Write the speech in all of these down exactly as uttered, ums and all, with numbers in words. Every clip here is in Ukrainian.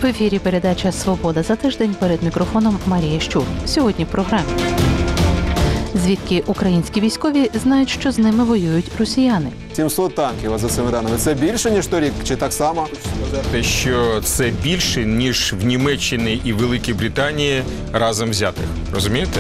В ефірі передача «Свобода за тиждень», перед мікрофоном Марія Щур. Сьогодні в програмі. Звідки українські військові знають, що з ними воюють росіяни? сімсот танків, а за цими даними, це більше, ніж торік, чи так само? Те, що це більше, ніж в Німеччині і Великій Британії разом взятих. Розумієте?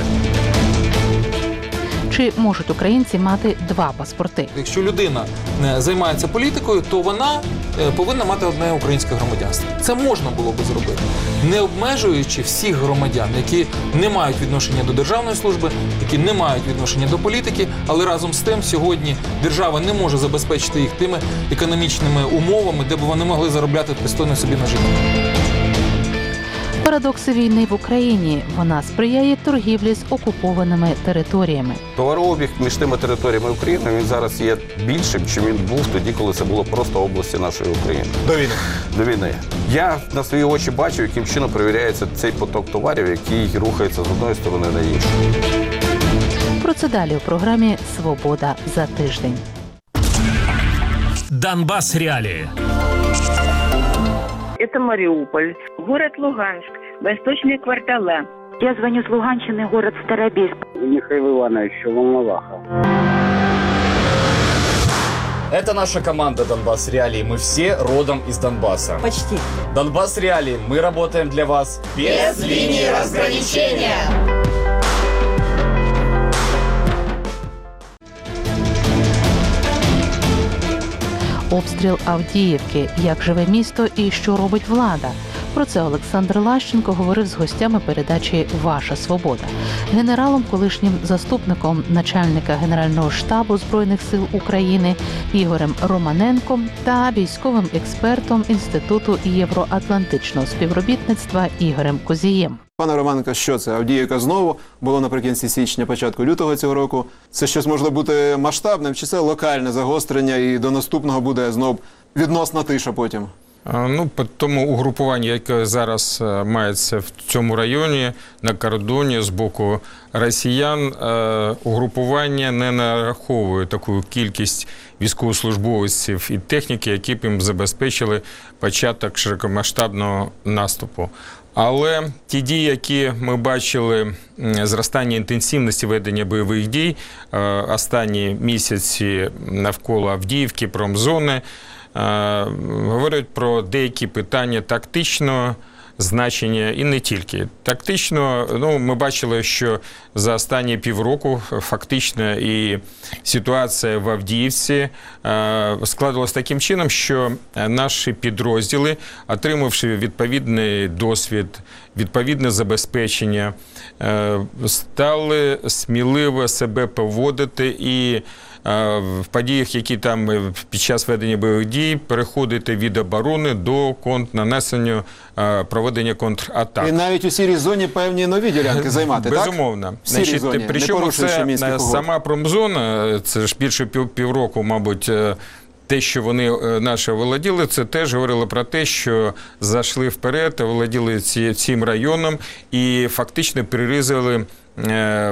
Чи можуть українці мати два паспорти? Якщо людина займається політикою, то вона повинна мати одне українське громадянство. Це можна було би зробити, не обмежуючи всіх громадян, які не мають відношення до державної служби, які не мають відношення до політики, але разом з тим сьогодні держава не може забезпечити їх тими економічними умовами, де б вони могли заробляти пристойно собі на життя. Парадокси війни в Україні. Вона сприяє торгівлі з окупованими територіями. Товарообіг між тими територіями України, він зараз є більшим, чим він був тоді, коли це було просто області нашої України. До війни. До війни. Я на свої очі бачу, яким чином перевіряється цей поток товарів, який рухається з одної сторони на іншу. Про це далі у програмі «Свобода за тиждень». Донбасс реалии. Это Мариуполь, город Луганск, восточные квартала. Я звоню с Луганщины, город Старобельск. Михаил Иванович, Волноваха. Это наша команда «Донбасс Реалии». Мы все родом из Донбасса. Почти. «Донбасс Реалии». Мы работаем для вас без линии разграничения. Обстріл Авдіївки. Як живе місто і що робить влада? Про це Олександр Лащенко говорив з гостями передачі «Ваша свобода». Генералом, колишнім заступником начальника Генерального штабу Збройних сил України Ігорем Романенком та військовим експертом Інституту євроатлантичного співробітництва Ігорем Козієм. Пане Романенко, що це? Авдіївка знову було наприкінці січня, початку лютого цього року. Це щось може бути масштабним, чи це локальне загострення і до наступного буде знов відносна тиша потім? Ну, по тому угрупуванню, яке зараз мається в цьому районі, на кордоні з боку росіян, угрупування не нараховує таку кількість військовослужбовців і техніки, які б їм забезпечили початок широкомасштабного наступу. Але ті дії, які ми бачили, зростання інтенсивності ведення бойових дій, останні місяці навколо Авдіївки, промзони, говорять про деякі питання тактичного значення і не тільки. Тактично, ну, ми бачили, що за останні півроку фактично і ситуація в Авдіївці складалась таким чином, що наші підрозділи, отримавши відповідний досвід, відповідне забезпечення, стали сміливо себе поводити і в подіях, які там під час ведення бойових дій, переходити від оборони до контрнанесення, проведення контратак. І навіть у сірій зоні певні нові ділянки займати, так? Безумовно. В сірій Значить, зоні, причому це сама промзона, це ж більше пів, півроку, мабуть, те, що вони наші володіли, це теж говорило про те, що зайшли вперед, володіли ці, цим районом і фактично перерізали е,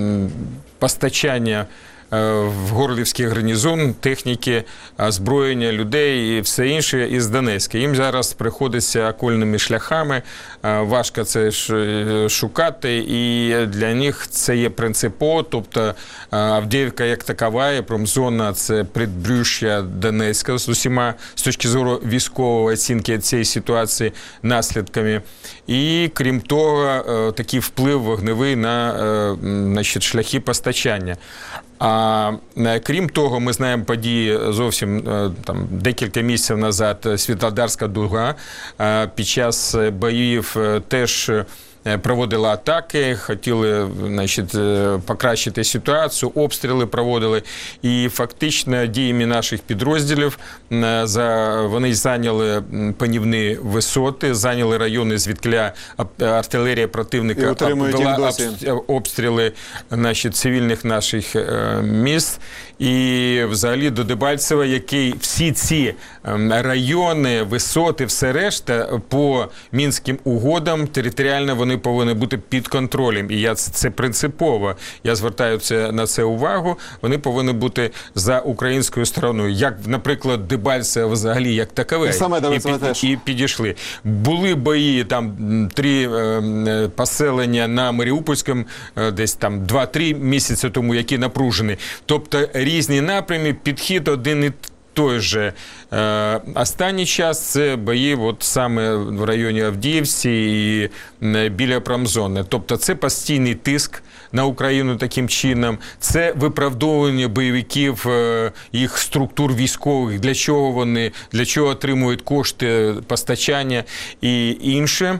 постачання в Горлівський гарнізон, техніки, озброєння людей і все інше із Донецька. Їм зараз приходиться окольними шляхами, важко це шукати, і для них це є принципово, тобто Авдіївка як такова, і промзона – це предбрюш'я Донецька з усіма, з точки зору військової оцінки цієї ситуації, наслідками. І, крім того, такий вплив вогневий на, значить, шляхи постачання. А крім того, ми знаємо події зовсім там, декілька місяців назад, Світлодарська дуга під час боїв теж проводили атаки, хотіли, значить, покращити ситуацію, обстріли проводили. І фактично діями наших підрозділів вони зайняли панівні висоти, зайняли райони, звідкиля артилерія противника вела обстріли, значить, цивільних наших міст. І взагалі до Дебальцева, який всі ці райони, висоти, все решта по Мінським угодам територіально вони вони повинні бути під контролем. І я це принципово, я звертаю це, на це увагу, вони повинні бути за українською стороною. Як, наприклад, Дебальцеве взагалі як такове. І, і, під, і підійшли. Були бої, там, три е, поселення на Маріупольському, е, десь там два-три місяці тому, які напружені. Тобто різні напрями, підхід один і той же. Е, останній час це бої от саме в районі Авдіївці і біля промзони. Тобто це постійний тиск на Україну таким чином, це виправдовування бойовиків, е, їх структур військових, для чого вони, для чого отримують кошти, постачання і інше.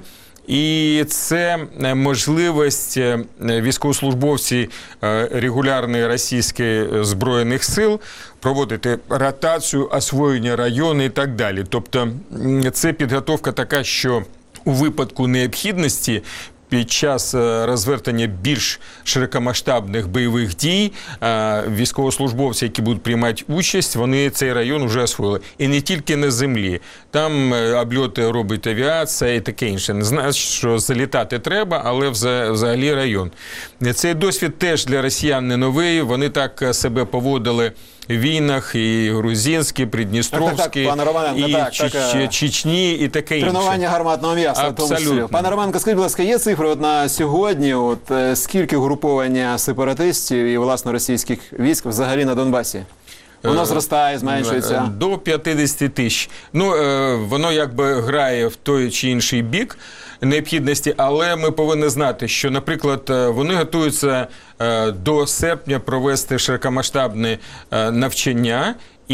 І це можливість військовослужбовців регулярних російських Збройних сил проводити ротацію, освоєння району і так далі. Тобто це підготовка така, що у випадку необхідності під час розвертання більш широкомасштабних бойових дій військовослужбовці, які будуть приймати участь, вони цей район вже освоїли. І не тільки на землі. Там обльоти робить авіація і таке інше. Не знаю, що залітати треба, але взагалі район. Цей досвід теж для росіян не новий. Вони так себе поводили в війнах, і грузинські, придністровські, так, так, і так, Чеч... так, Чечні, і таке інше. Тренування гарматного м'яса. Абсолютно. Пане Романенко, скажіть, будь ласка, є цифри от на сьогодні, от, е, скільки угруповання сепаратистів і, власне, російських військ взагалі на Донбасі? Воно зростає, зменшується? До п'ятдесят тисяч. Ну, е, воно якби грає в той чи інший бік необхідності, але ми повинні знати, що, наприклад, вони готуються е, до серпня провести широкомасштабне е, навчання,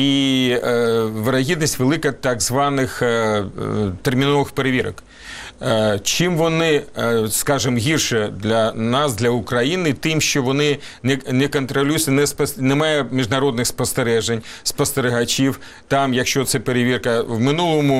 і е, вирогідність велика так званих е, е, термінових перевірок. Е, чим вони, е, скажімо, гірше для нас, для України, тим, що вони не, не контролюються, не спос... немає міжнародних спостережень, спостерігачів. Там, якщо це перевірка, в минулому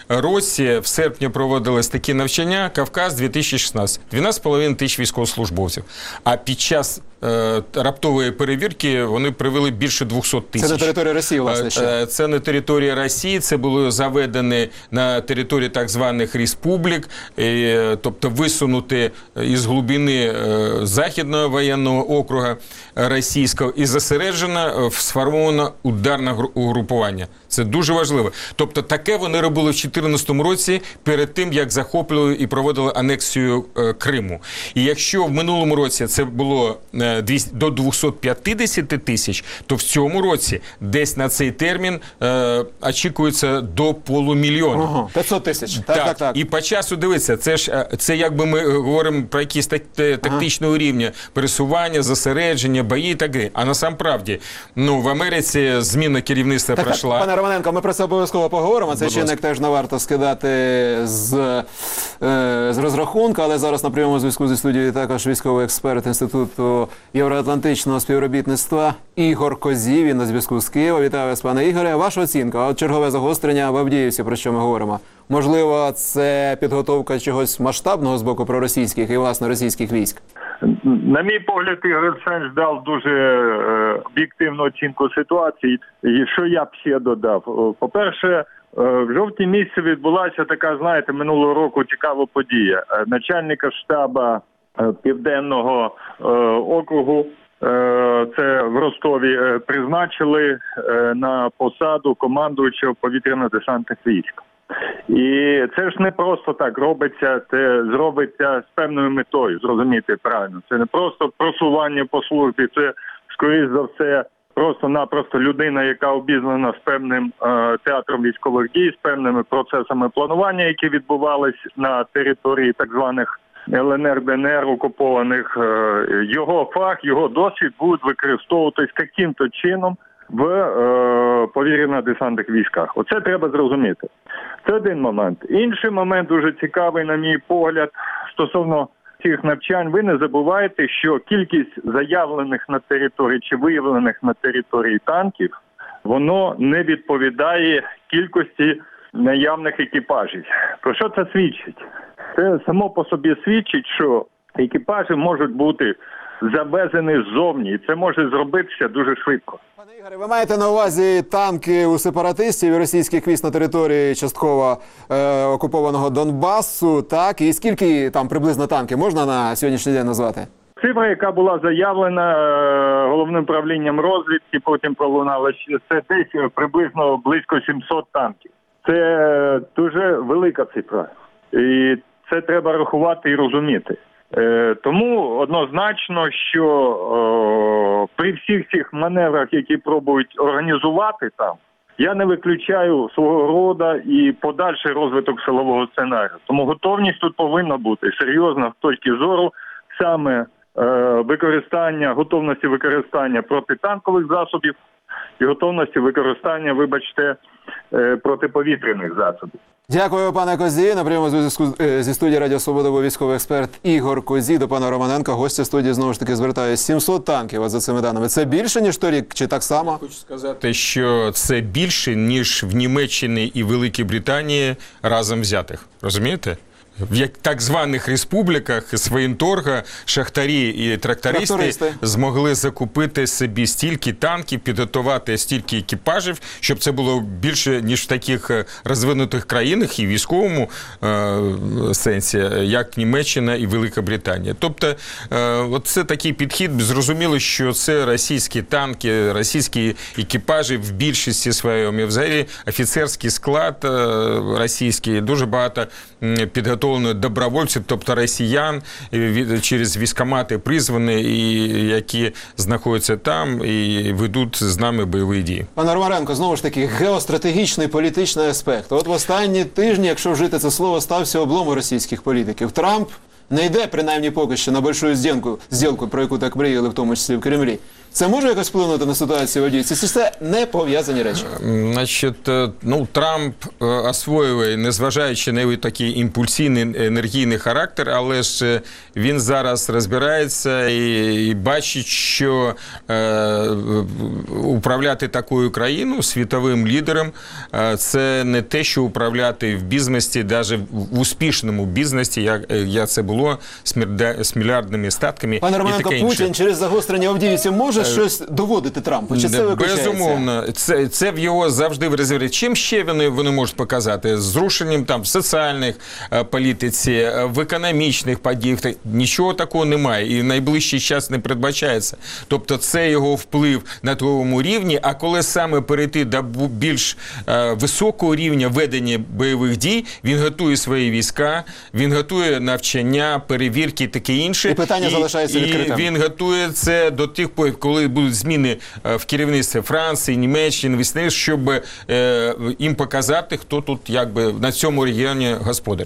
році в серпні проводились такі навчання, Кавказ дві тисячі шістнадцять, дванадцять з половиною тисяч військовослужбовців. А під час е, раптової перевірки вони привели більше двісті тисяч. Це на території Росії, власне, ще? Це на території Росії, це було заведено на території так званих республік, е, тобто висунути із глибини е, Західного воєнного округу російського і зосереджено, сформовано ударне угрупування. Це дуже важливо. Тобто таке вони робили в дві тисячі чотирнадцятому році, перед тим, як захоплювали і проводили анексію е, Криму. І якщо в минулому році це було е, двісті, до двісті п'ятдесят тисяч, то в цьому році десь на цей термін е, очікується до полумільйона. Ага, п'ятсот тисяч. Так, так, так, так. І по часу, дивіться, це ж це якби ми говоримо про якісь так, тактичного ага. рівня пересування, зосередження, бої і так далі. А насамправді, ну, в Америці зміна керівництва так, пройшла. Так, пане Романенко, ми про це обов'язково поговоримо. Цей чинник теж не варто скидати з, е, з розрахунку, але зараз на прямому зв'язку зі студією також військовий експерт Інституту євроатлантичного співробітництва Ігор Козів. Він на зв'язку з Києва. Вітаю вас, пане Ігоре. Ваша оцінка, от чергове загострення в Авдіївці, про що ми говоримо. Можливо, це підготовка чогось масштабного з боку проросійських і, власне, російських військ? На мій погляд, Ігор Олександрович дав дуже е, об'єктивну оцінку ситуації. І що я б ще додав? По-перше, е, в жовтні місяці відбулася така, знаєте, минулого року цікава подія. Е, начальника штабу е, Південного е, округу, е, це в Ростові, е, призначили е, на посаду командуючого повітряно-десантних військ. І це ж не просто так робиться, це зробиться з певною метою, зрозуміти правильно. Це не просто просування по службі, це, скоріш за все, просто-напросто людина, яка обізнана з певним е, театром військових дій, з певними процесами планування, які відбувались на території так званих Л Н Р, Д Н Р окупованих. Е, його фах, його досвід будуть використовуватись яким-то чином в е, повітряно-десантних військах. Оце треба зрозуміти. Це один момент. Інший момент дуже цікавий, на мій погляд, стосовно цих навчань. Ви не забувайте, що кількість заявлених на території чи виявлених на території танків, воно не відповідає кількості наявних екіпажів. Про що це свідчить? Це само по собі свідчить, що екіпажі можуть бути завезений ззовні. І це може зробитися дуже швидко. Пане Ігоре, ви маєте на увазі танки у сепаратистів і російських військ на території частково е, окупованого Донбасу, так? І скільки там приблизно танків можна на сьогоднішній день назвати? Цифра, яка була заявлена е, головним управлінням розвідки, потім пролунала, що це десь приблизно близько сімсот танків. Це дуже велика цифра. І це треба рахувати і розуміти. Е, тому однозначно, що е, при всіх цих маневрах, які пробують організувати там, я не виключаю свого роду і подальший розвиток силового сценарію. Тому готовність тут повинна бути серйозна з точки зору саме е, використання, готовності використання протитанкових засобів і готовності використання, вибачте, е, протиповітряних засобів. Дякую, пане Козі. На прямому зв'язку зі студії Радіо Свобода був військовий експерт Ігор Козі. До пана Романенка, гостя студії, знову ж таки звертаюсь. сімсот танків, а за цими даними. Це більше, ніж торік, чи так само? Хочу сказати, що це більше, ніж в Німеччині і Великій Британії разом взятих. Розумієте? В як так званих республіках з воєнторга шахтарі і трактористи, трактористи змогли закупити собі стільки танків, підготувати стільки екіпажів, щоб це було більше, ніж в таких розвинутих країнах і військовому е, сенсі, як Німеччина і Велика Британія. Тобто, е, от це такий підхід, зрозуміло, що це російські танки, російські екіпажі в більшості своєму. Взагалі, офіцерський склад е, російський, дуже багато підготовлено добровольців, тобто росіян, через військкомати призвані, і які знаходяться там і ведуть з нами бойові дії. Пане Ромаренко, знову ж таки, геостратегічний політичний аспект. От в останні тижні, якщо вжити це слово, стався облом у російських політиків. Трамп не йде, принаймні поки що, на большую зділку, зділку, про яку так мріяли, в тому числі в Кремлі. Це може якось вплинути на ситуацію в Авдіївці? Це все не пов'язані речі. Значить, ну, Трамп освоює, незважаючи на такий імпульсивний, енергійний характер, але ж він зараз розбирається і, і бачить, що е, управляти такою країною, світовим лідером, е, це не те, що управляти в бізнесі, навіть в успішному бізнесі, як, як це було з, мірда, з мільярдними статками. Пане Романенко, Путін через загострення Авдіївці може щось доводити Трампу? Чи це виключається? Безумовно. Це, це в його завжди в резерві. Чим ще вони, вони можуть показати? Зрушенням там в соціальних е, політиці, в економічних подіях. Нічого такого немає. І в найближчий час не передбачається. Тобто це його вплив на тому рівні, а коли саме перейти до більш е, високого рівня ведення бойових дій, він готує свої війська, він готує навчання, перевірки і таке інше. І питання і, залишається відкритим. І він готує це до тих пор, коли будуть зміни в керівництві Франції, Німеччини, весни, щоб е, їм показати, хто тут якби на цьому регіоні господар.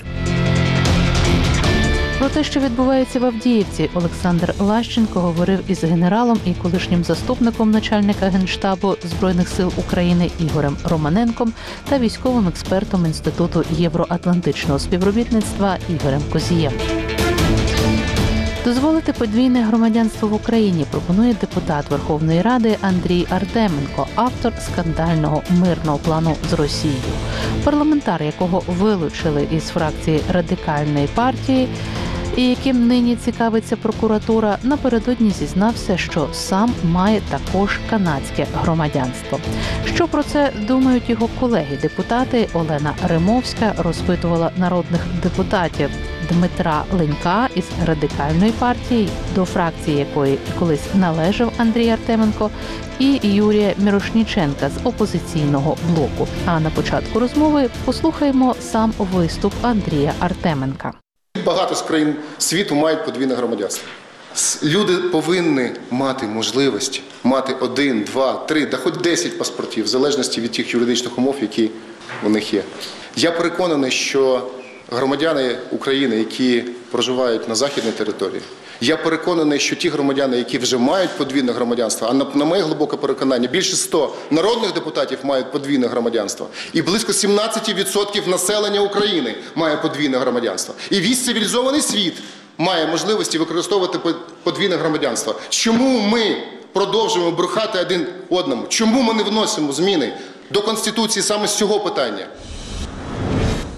Про те, що відбувається в Авдіївці, Олександр Лащенко говорив із генералом і колишнім заступником начальника Генштабу Збройних сил України Ігорем Романенком та військовим експертом Інституту євроатлантичного співробітництва Ігорем Козієм. Дозволити подвійне громадянство в Україні пропонує депутат Верховної Ради Андрій Артеменко, автор скандального мирного плану з Росією. Парламентар, якого вилучили із фракції Радикальної партії, і яким нині цікавиться прокуратура, напередодні зізнався, що сам має також канадське громадянство. Що про це думають його колеги-депутати, Олена Римовська розпитувала народних депутатів Дмитра Ленька із Радикальної партії, до фракції якої колись належав Андрій Артеменко, і Юрія Мірошніченка з опозиційного блоку. А на початку розмови послухаємо сам виступ Андрія Артеменка. Багато з країн світу мають подвійне громадянство. Люди повинні мати можливість мати один, два, три, да хоч десять паспортів, в залежності від тих юридичних умов, які у них є. Я переконаний, що громадяни України, які проживають на західній території, я переконаний, що ті громадяни, які вже мають подвійне громадянство, а на, на моє глибоке переконання, більше ста народних депутатів мають подвійне громадянство, і близько сімнадцять відсотків населення України має подвійне громадянство. І весь цивілізований світ має можливості використовувати подвійне громадянство. Чому ми продовжуємо брехати один одному? Чому ми не вносимо зміни до Конституції саме з цього питання?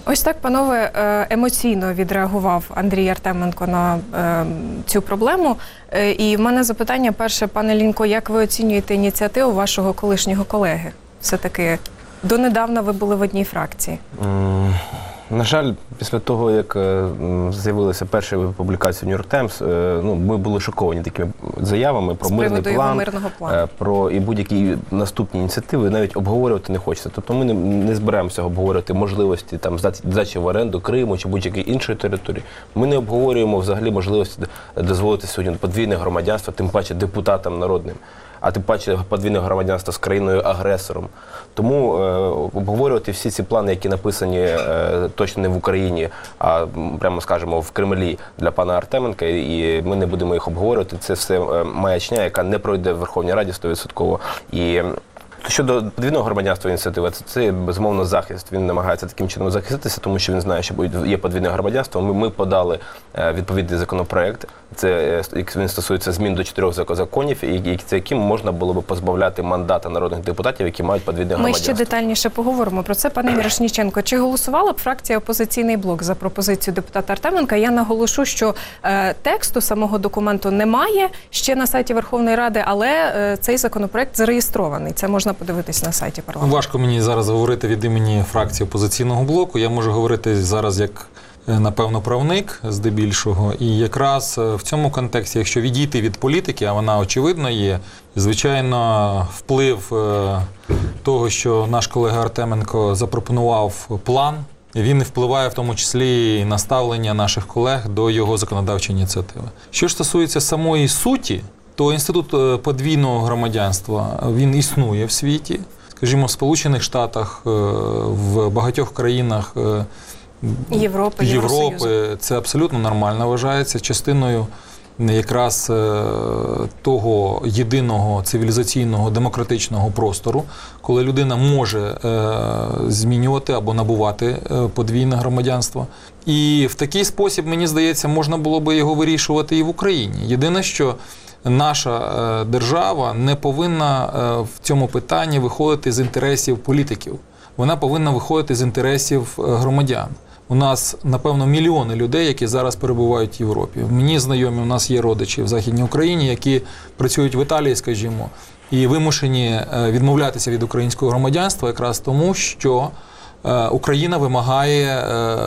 Ось так, панове, емоційно відреагував Андрій Артеменко на е, цю проблему. Е, і в мене запитання перше, пане Лінько, як ви оцінюєте ініціативу вашого колишнього колеги? Все-таки донедавна ви були в одній фракції. Mm. На жаль, після того, як з'явилися перші публікації в Нью-Йорк Таймс, ну, ми були шоковані такими заявами про мирний план, мирного плану, про і будь-які наступні ініціативи навіть обговорювати не хочеться. Тобто ми не, не збираємося обговорювати можливості там здачі в оренду Криму чи будь-якої іншої території. Ми не обговорюємо взагалі можливості дозволити сьогодні подвійне громадянство, тим паче депутатам народним, а тим паче подвійне громадянство з країною-агресором. Тому е, обговорювати всі ці плани, які написані е, точно не в Україні, а, прямо скажемо, в Кремлі для пана Артеменка, і ми не будемо їх обговорювати. Це все е, маячня, яка не пройде в Верховній Раді сто відсотків. І щодо подвійного громадянства ініціативи, це, це безумовно захист. Він намагається таким чином захиститися, тому що він знає, що є подвійне громадянство. Ми, ми подали е, відповідний законопроект. Це він стосується змін до чотирьох законів, і це яким можна було би позбавляти мандата народних депутатів, які мають подвійне громадянство. Ми ще детальніше поговоримо про це. Пане Мірошніченко, чи голосувала б фракція «Опозиційний блок» за пропозицію депутата Артеменка? Я наголошу, що е, тексту самого документу немає ще на сайті Верховної Ради, але е, цей законопроект зареєстрований. Це можна подивитись на сайті парламенту. Важко мені зараз говорити від імені фракції «Опозиційного блоку». Я можу говорити зараз як, напевно, правник здебільшого. І якраз в цьому контексті, якщо відійти від політики, а вона очевидно є, звичайно, вплив того, що наш колега Артеменко запропонував план, він впливає в тому числі і на ставлення наших колег до його законодавчої ініціативи. Що ж стосується самої суті, то інститут подвійного громадянства, він існує в світі. Скажімо, в Сполучених Штатах, в багатьох країнах Європи, Європи це абсолютно нормально вважається частиною якраз того єдиного цивілізаційного демократичного простору, коли людина може змінювати або набувати подвійне громадянство. І в такий спосіб, мені здається, можна було би його вирішувати і в Україні. Єдине, що наша держава не повинна в цьому питанні виходити з інтересів політиків. Вона повинна виходити з інтересів громадян. У нас, напевно, мільйони людей, які зараз перебувають в Європі. Мені знайомі, у нас є родичі в Західній Україні, які працюють в Італії, скажімо, і вимушені відмовлятися від українського громадянства якраз тому, що Україна вимагає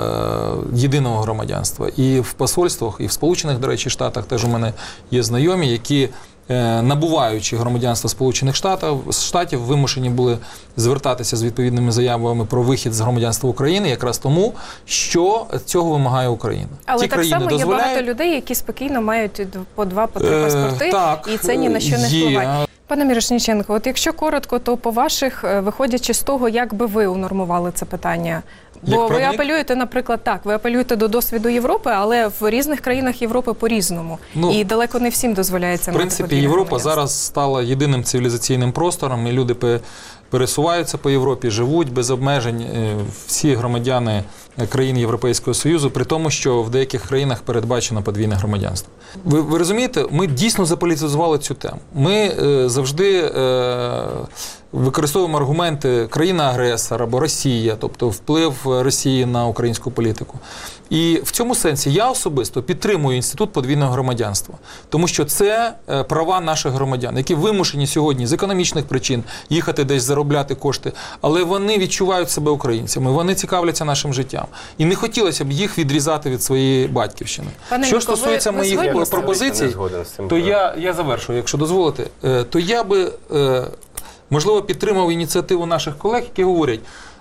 єдиного громадянства. І в посольствах, і в Сполучених, до речі, Штатах теж у мене є знайомі, які, набуваючи громадянство Сполучених Штатів, Штатів, вимушені були звертатися з відповідними заявами про вихід з громадянства України якраз тому, що цього вимагає Україна. Але Ті так само дозволяють... є багато людей, які спокійно мають по два, по три паспорти, е, так, і це ні на що не є. впливає. Пане Мірошніченко, от якщо коротко, то по ваших, виходячи з того, як би ви унормували це питання? Бо ви апелюєте, наприклад, так, ви апелюєте до досвіду Європи, але в різних країнах Європи по-різному. Ну, і далеко не всім дозволяється мати подвійне громадянство. В принципі, Європа зараз стала єдиним цивілізаційним простором, і люди пересуваються по Європі, живуть без обмежень, всі громадяни країн Європейського Союзу, при тому, що в деяких країнах передбачено подвійне громадянство. Ви, ви розумієте, ми дійсно заполітизували цю тему. Ми е, завжди е, використовуємо аргументи країна-агресор або Росія, тобто вплив Росії на українську політику. І в цьому сенсі я особисто підтримую інститут подвійного громадянства, тому що це права наших громадян, які вимушені сьогодні з економічних причин їхати десь заробляти кошти, але вони відчувають себе українцями, вони цікавляться нашим життям. І не хотілося б їх відрізати від своєї батьківщини. Пане Що Лінько, стосується ви, ви моїх пропозицій, то я, я завершую, якщо дозволите, то я би, можливо, підтримав ініціативу наших колег, які говорять,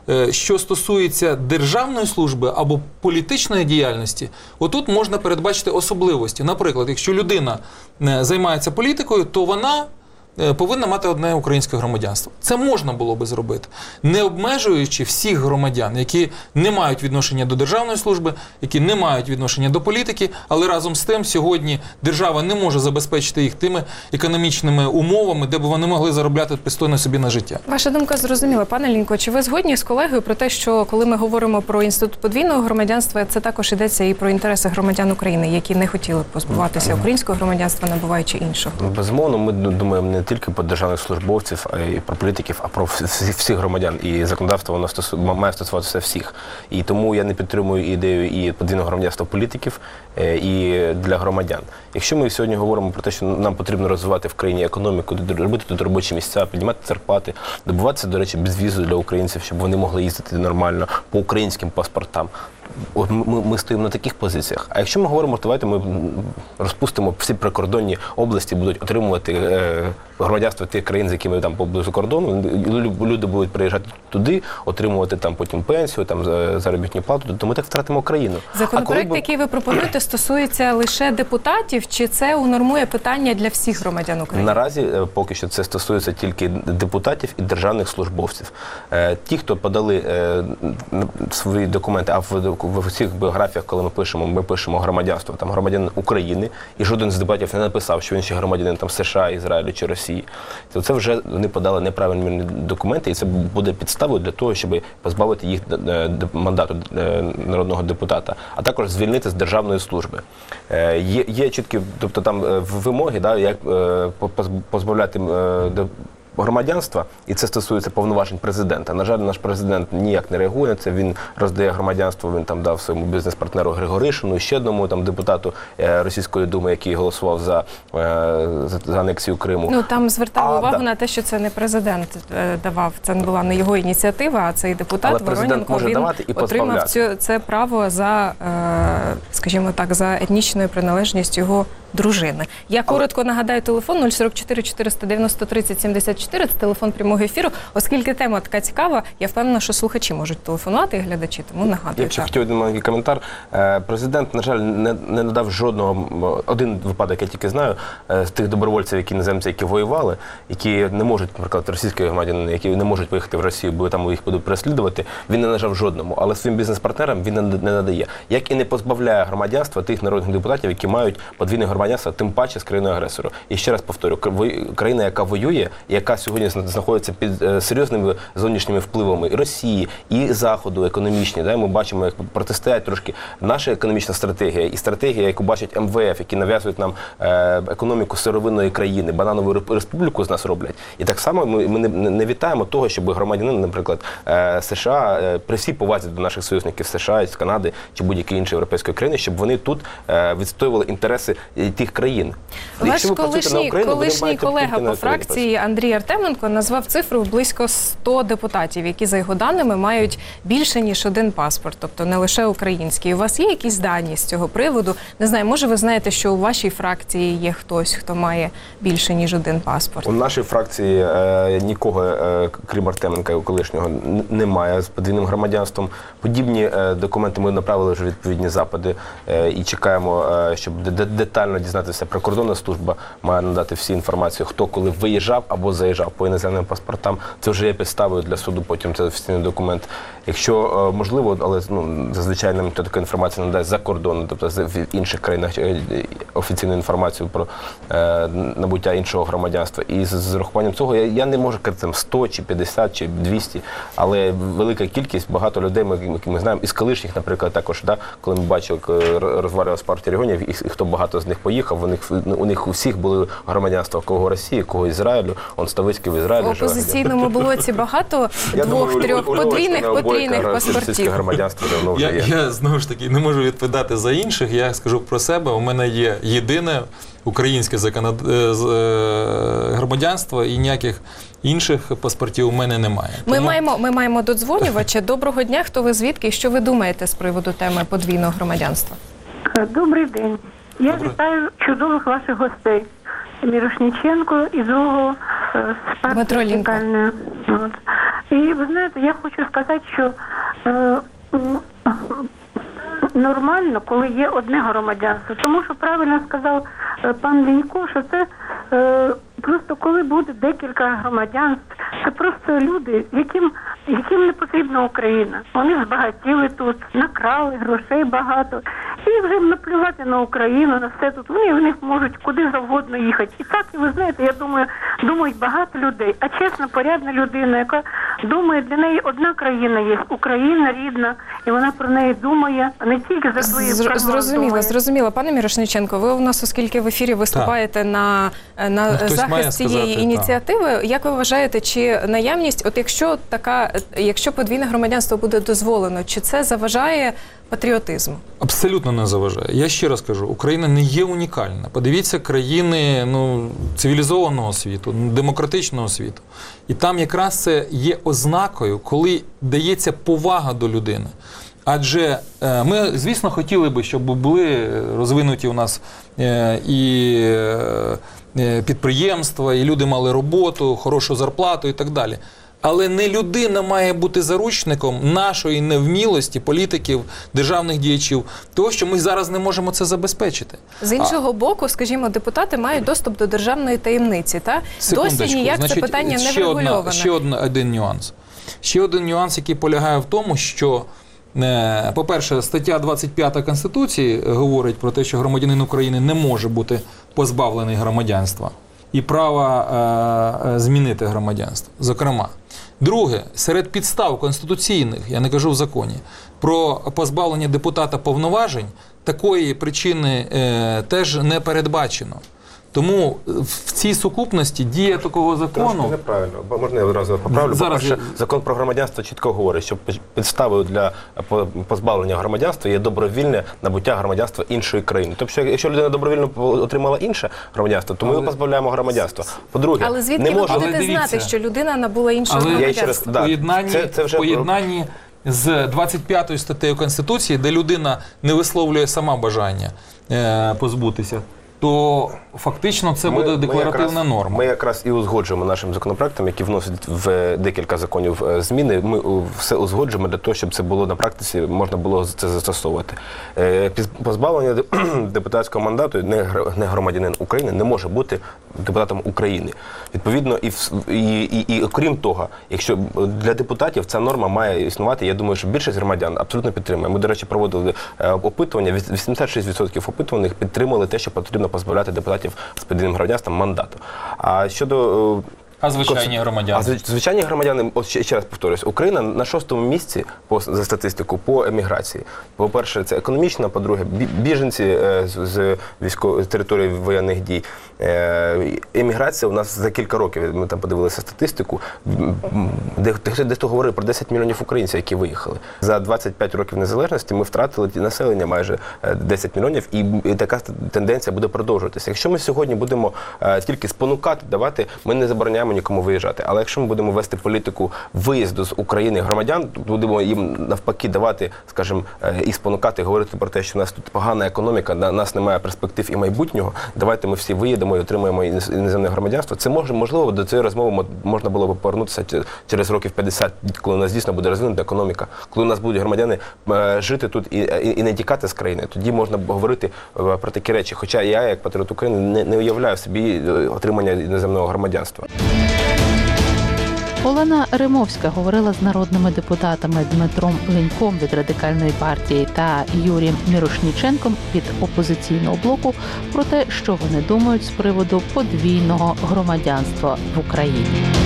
що стосується державної служби або політичної діяльності, отут можна передбачити особливості. Наприклад, якщо людина займається політикою, то вона повинна мати одне українське громадянство. Це можна було би зробити, не обмежуючи всіх громадян, які не мають відношення до державної служби, які не мають відношення до політики, але разом з тим сьогодні держава не може забезпечити їх тими економічними умовами, де б вони могли заробляти пристойно собі на життя. Ваша думка зрозуміла. Пане Лінько, чи ви згодні з колегою про те, що коли ми говоримо про інститут подвійного громадянства, це також йдеться і про інтереси громадян України, які не хотіли позбуватися українського громадянства, набуваючи іншого? Безумовно, ми думаємо не не тільки про державних службовців, а й про політиків, а про всіх, всіх громадян. І законодавство воно стосу, має стосуватися всіх. І тому я не підтримую ідею і подвійного громадянства політиків, і для громадян. Якщо ми сьогодні говоримо про те, що нам потрібно розвивати в країні економіку, робити тут робочі місця, піднімати зарплати, добуватися, до речі, безвізу для українців, щоб вони могли їздити нормально по українським паспортам. От ми, ми стоїмо на таких позиціях. А якщо ми говоримо, давайте ми розпустимо всі прикордонні області, будуть отримувати е, громадянство тих країн, з якими там поблизу кордону, люди будуть приїжджати туди, отримувати там потім пенсію, там заробітну плату, то ми так втратимо країну. Законопроект, б... який ви пропонуєте, стосується лише депутатів, чи це унормує питання для всіх громадян України? Наразі поки що це стосується тільки депутатів і державних службовців. Е, ті, хто подали е, свої документи, а в в усіх біографіях, коли ми пишемо, ми пишемо громадянство, там громадянин України, і жоден з депутатів не написав, що він ще громадянин там США, Ізраїлю чи Росії. То це вже вони подали неправильні документи, і це буде підставою для того, щоб позбавити їх мандату народного депутата, а також звільнити з державної служби. Є, є чіткі, тобто там вимоги, да, як позбавляти громадянства, і це стосується повноважень президента. На жаль, наш президент ніяк не реагує на це, він роздає громадянство, він там дав своєму бізнес-партнеру Григоришину, ще одному там депутату Російської Думи, який голосував за, за, за анексію Криму. Ну, там звертали а, увагу да. на те, що це не президент давав, це не була не його ініціатива, а цей депутат Вороненко, він отримав цю, це право за, скажімо так, за етнічною приналежністю його дружини. Я коротко нагадаю телефон нуль сорок чотири чотириста дев'яносто тридцять сімдесят чотири, це телефон прямого ефіру. Оскільки тема така цікава, я впевнена, що слухачі можуть телефонувати і глядачі, тому нагадую. Я ще хотів один маленький коментар. Президент, на жаль, не, не надав жодного, один випадок я тільки знаю, з тих добровольців, які іноземці, які воювали, які не можуть, наприклад, російські громадяни, які не можуть поїхати в Росію, бо там їх будуть переслідувати, він не нажав жодному, але своїм бізнес-партнерам він не надає. Як і не позбавляє громадянства тих народних депутатів, які мають подвійне громадянство, тим паче з країною-агресором. І ще раз повторю, країна, яка воює, яка сьогодні знаходиться під серйозними зовнішніми впливами і Росії, і Заходу економічні, да, ми бачимо, як протистоять трошки наша економічна стратегія і стратегія, яку бачать ем ве еф, які нав'язують нам е, економіку сировинної країни, бананову республіку з нас роблять. І так само ми, ми не, не вітаємо того, щоб громадянин, наприклад, е, США, е, при всій повазі до наших союзників США, з Канади чи будь-якої іншої європейської країни, щоб вони тут е, відстоювали інтереси тих країн. Ваш колишній, Україну, колишній колега по фракції Андрій Артеменко назвав цифру близько ста депутатів, які, за його даними, мають більше, ніж один паспорт, тобто не лише український. У вас є якісь дані з цього приводу? Не знаю, може ви знаєте, що у вашій фракції є хтось, хто має більше, ніж один паспорт? У нашій фракції е, нікого, е, крім Артеменка, колишнього, немає з подвійним громадянством. Подібні е, документи ми направили вже відповідні запити е, і чекаємо, е, щоб детально дізнатися. Прикордонна служба має надати всі інформацію, хто коли виїжджав або заїжджав по іноземним паспортам. Це вже є підставою для суду, потім це офіційний документ. Якщо е, можливо, але ну, зазвичай нам така інформація надасть за кордоном, тобто в інших країнах офіційну інформацію про е, набуття іншого громадянства. І з, з рахуванням цього я, я не можу казати там сто чи п'ятдесят чи двісті, але велика кількість, багато людей, ми, ми, ми знаємо, із колишніх, наприклад, також, да, коли ми бачили, розвалювалася партія регіонів, і, і хто багато з них поїхав, у них, у них у всіх були громадянства, кого Росії, кого Ізраїлю, он Ставицький в Ізраїлі. В опозиційному блоці багато двох-трьох подвійних, потрійних паспортів. Я, я, знову ж таки, не можу відповідати за інших, я скажу про себе. У мене є єдине українське законод... громадянство і ніяких інших паспортів у мене немає. Ми, Тому... маємо, ми маємо додзвонювача. Доброго дня, хто ви звідки? Що ви думаєте з приводу теми подвійного громадянства? Добрий день. Я Добре. вітаю чудових ваших гостей. Мірошніченко і другого з партії Радикальної. І ви знаєте, я хочу сказати, що е, нормально, коли є одне громадянство. Тому що правильно сказав е, пан Лінько, що це е, просто коли буде декілька громадянств, це просто люди, яким, яким не потрібна Україна. Вони збагатіли тут, накрали грошей багато. І вже наплювати на Україну, на все тут. Вони в них можуть куди завгодно їхати. І так, і ви знаєте, я думаю, думають багато людей. А чесна, порядна людина, яка думає, для неї одна країна є, Україна рідна, і вона про неї думає, а не тільки за свої права. Зрозуміло, зрозуміло. Пане Мірошниченко, ви у нас, оскільки в ефірі виступаєте на, на захист цієї сказати, ініціативи, так. Як ви вважаєте, чи наявність, от якщо така, якщо подвійне громадянство буде дозволено, чи це заважає патріотизму? Абсолютно не заважає. Я ще раз кажу, Україна не є унікальна. Подивіться країни ну, цивілізованого світу, демократичного світу. І там якраз це є ознакою, коли дається повага до людини. Адже е, ми, звісно, хотіли би, щоб були розвинуті у нас е, і е, підприємства, і люди мали роботу, хорошу зарплату і так далі. Але не людина має бути заручником нашої невмілості політиків, державних діячів, того, що ми зараз не можемо це забезпечити. З іншого а... боку, скажімо, депутати мають доступ до державної таємниці, та? Досі ніяк Значить, це питання не врегульоване. Ще одна, один нюанс. Ще один нюанс, який полягає в тому, що, по-перше, стаття двадцять п'ята Конституції говорить про те, що громадянин України не може бути позбавлений громадянства і права е, змінити громадянство, зокрема. Друге, серед підстав конституційних, я не кажу в законі, про позбавлення депутата повноважень, такої причини е, теж не передбачено. Тому в цій сукупності дія такого закону... Трошки неправильно. Можна я одразу поправлю? Зараз я... Закон про громадянство чітко говорить, що підставою для позбавлення громадянства є добровільне набуття громадянства іншої країни. Тобто, якщо людина добровільно отримала інше громадянство, то ми його позбавляємо громадянства. По-друге, але звідки не ви можна... будете дивіться... знати, що людина набула інше але громадянство? Раз... Да. Поєднанні, це, це вже... поєднанні з двадцять п'ятою статтею Конституції, де людина не висловлює сама бажання е, позбутися, то фактично це буде ми, декларативна ми якраз, норма. Ми якраз і узгоджуємо нашим законопроектом, які вносять в декілька законів зміни. Ми все узгоджуємо для того, щоб це було на практиці, можна було це застосовувати. Позбавлення депутатського мандату не громадянин України не може бути депутатом України. Відповідно, і, і, і, і окрім того, якщо для депутатів ця норма має існувати, я думаю, що більшість громадян абсолютно підтримує. Ми, до речі, проводили опитування, вісімдесят шість відсотків опитуваних підтримали те, що потрібно позбавляти депутатів з подвійним громадянством мандату. А щодо... А звичайні громадяни? А звичайні громадяни, от ще, ще раз повторюсь, Україна на шостому місці по, за статистику по еміграції. По-перше, це економічна, по-друге, біженці з, з військової території воєнних дій. Еміграція у нас за кілька років, ми там подивилися статистику, де, де хто говорив про десять мільйонів українців, які виїхали. За двадцять п'ять років незалежності ми втратили населення майже десять мільйонів, і, і така тенденція буде продовжуватися. Якщо ми сьогодні будемо тільки спонукати, давати, ми не забороняємо нікому виїжджати. Але якщо ми будемо вести політику виїзду з України громадян, будемо їм навпаки давати, скажімо, і спонукати, говорити про те, що у нас тут погана економіка, у нас немає перспектив і майбутнього, давайте ми всі виїдемо і отримаємо іноземне громадянство. Це може, можливо, до цієї розмови можна було б повернутися через років п'ятдесят, коли у нас дійсно буде розвинута економіка, коли у нас будуть громадяни жити тут і, і, і не тікати з країни. Тоді можна говорити про такі речі. Хоча я, як патріот України, не, не уявляю собі отримання іноземного громадянства. Олена Римовська говорила з народними депутатами Дмитром Линьком від Радикальної партії та Юрієм Мірошніченком від опозиційного блоку про те, що вони думають з приводу подвійного громадянства в Україні.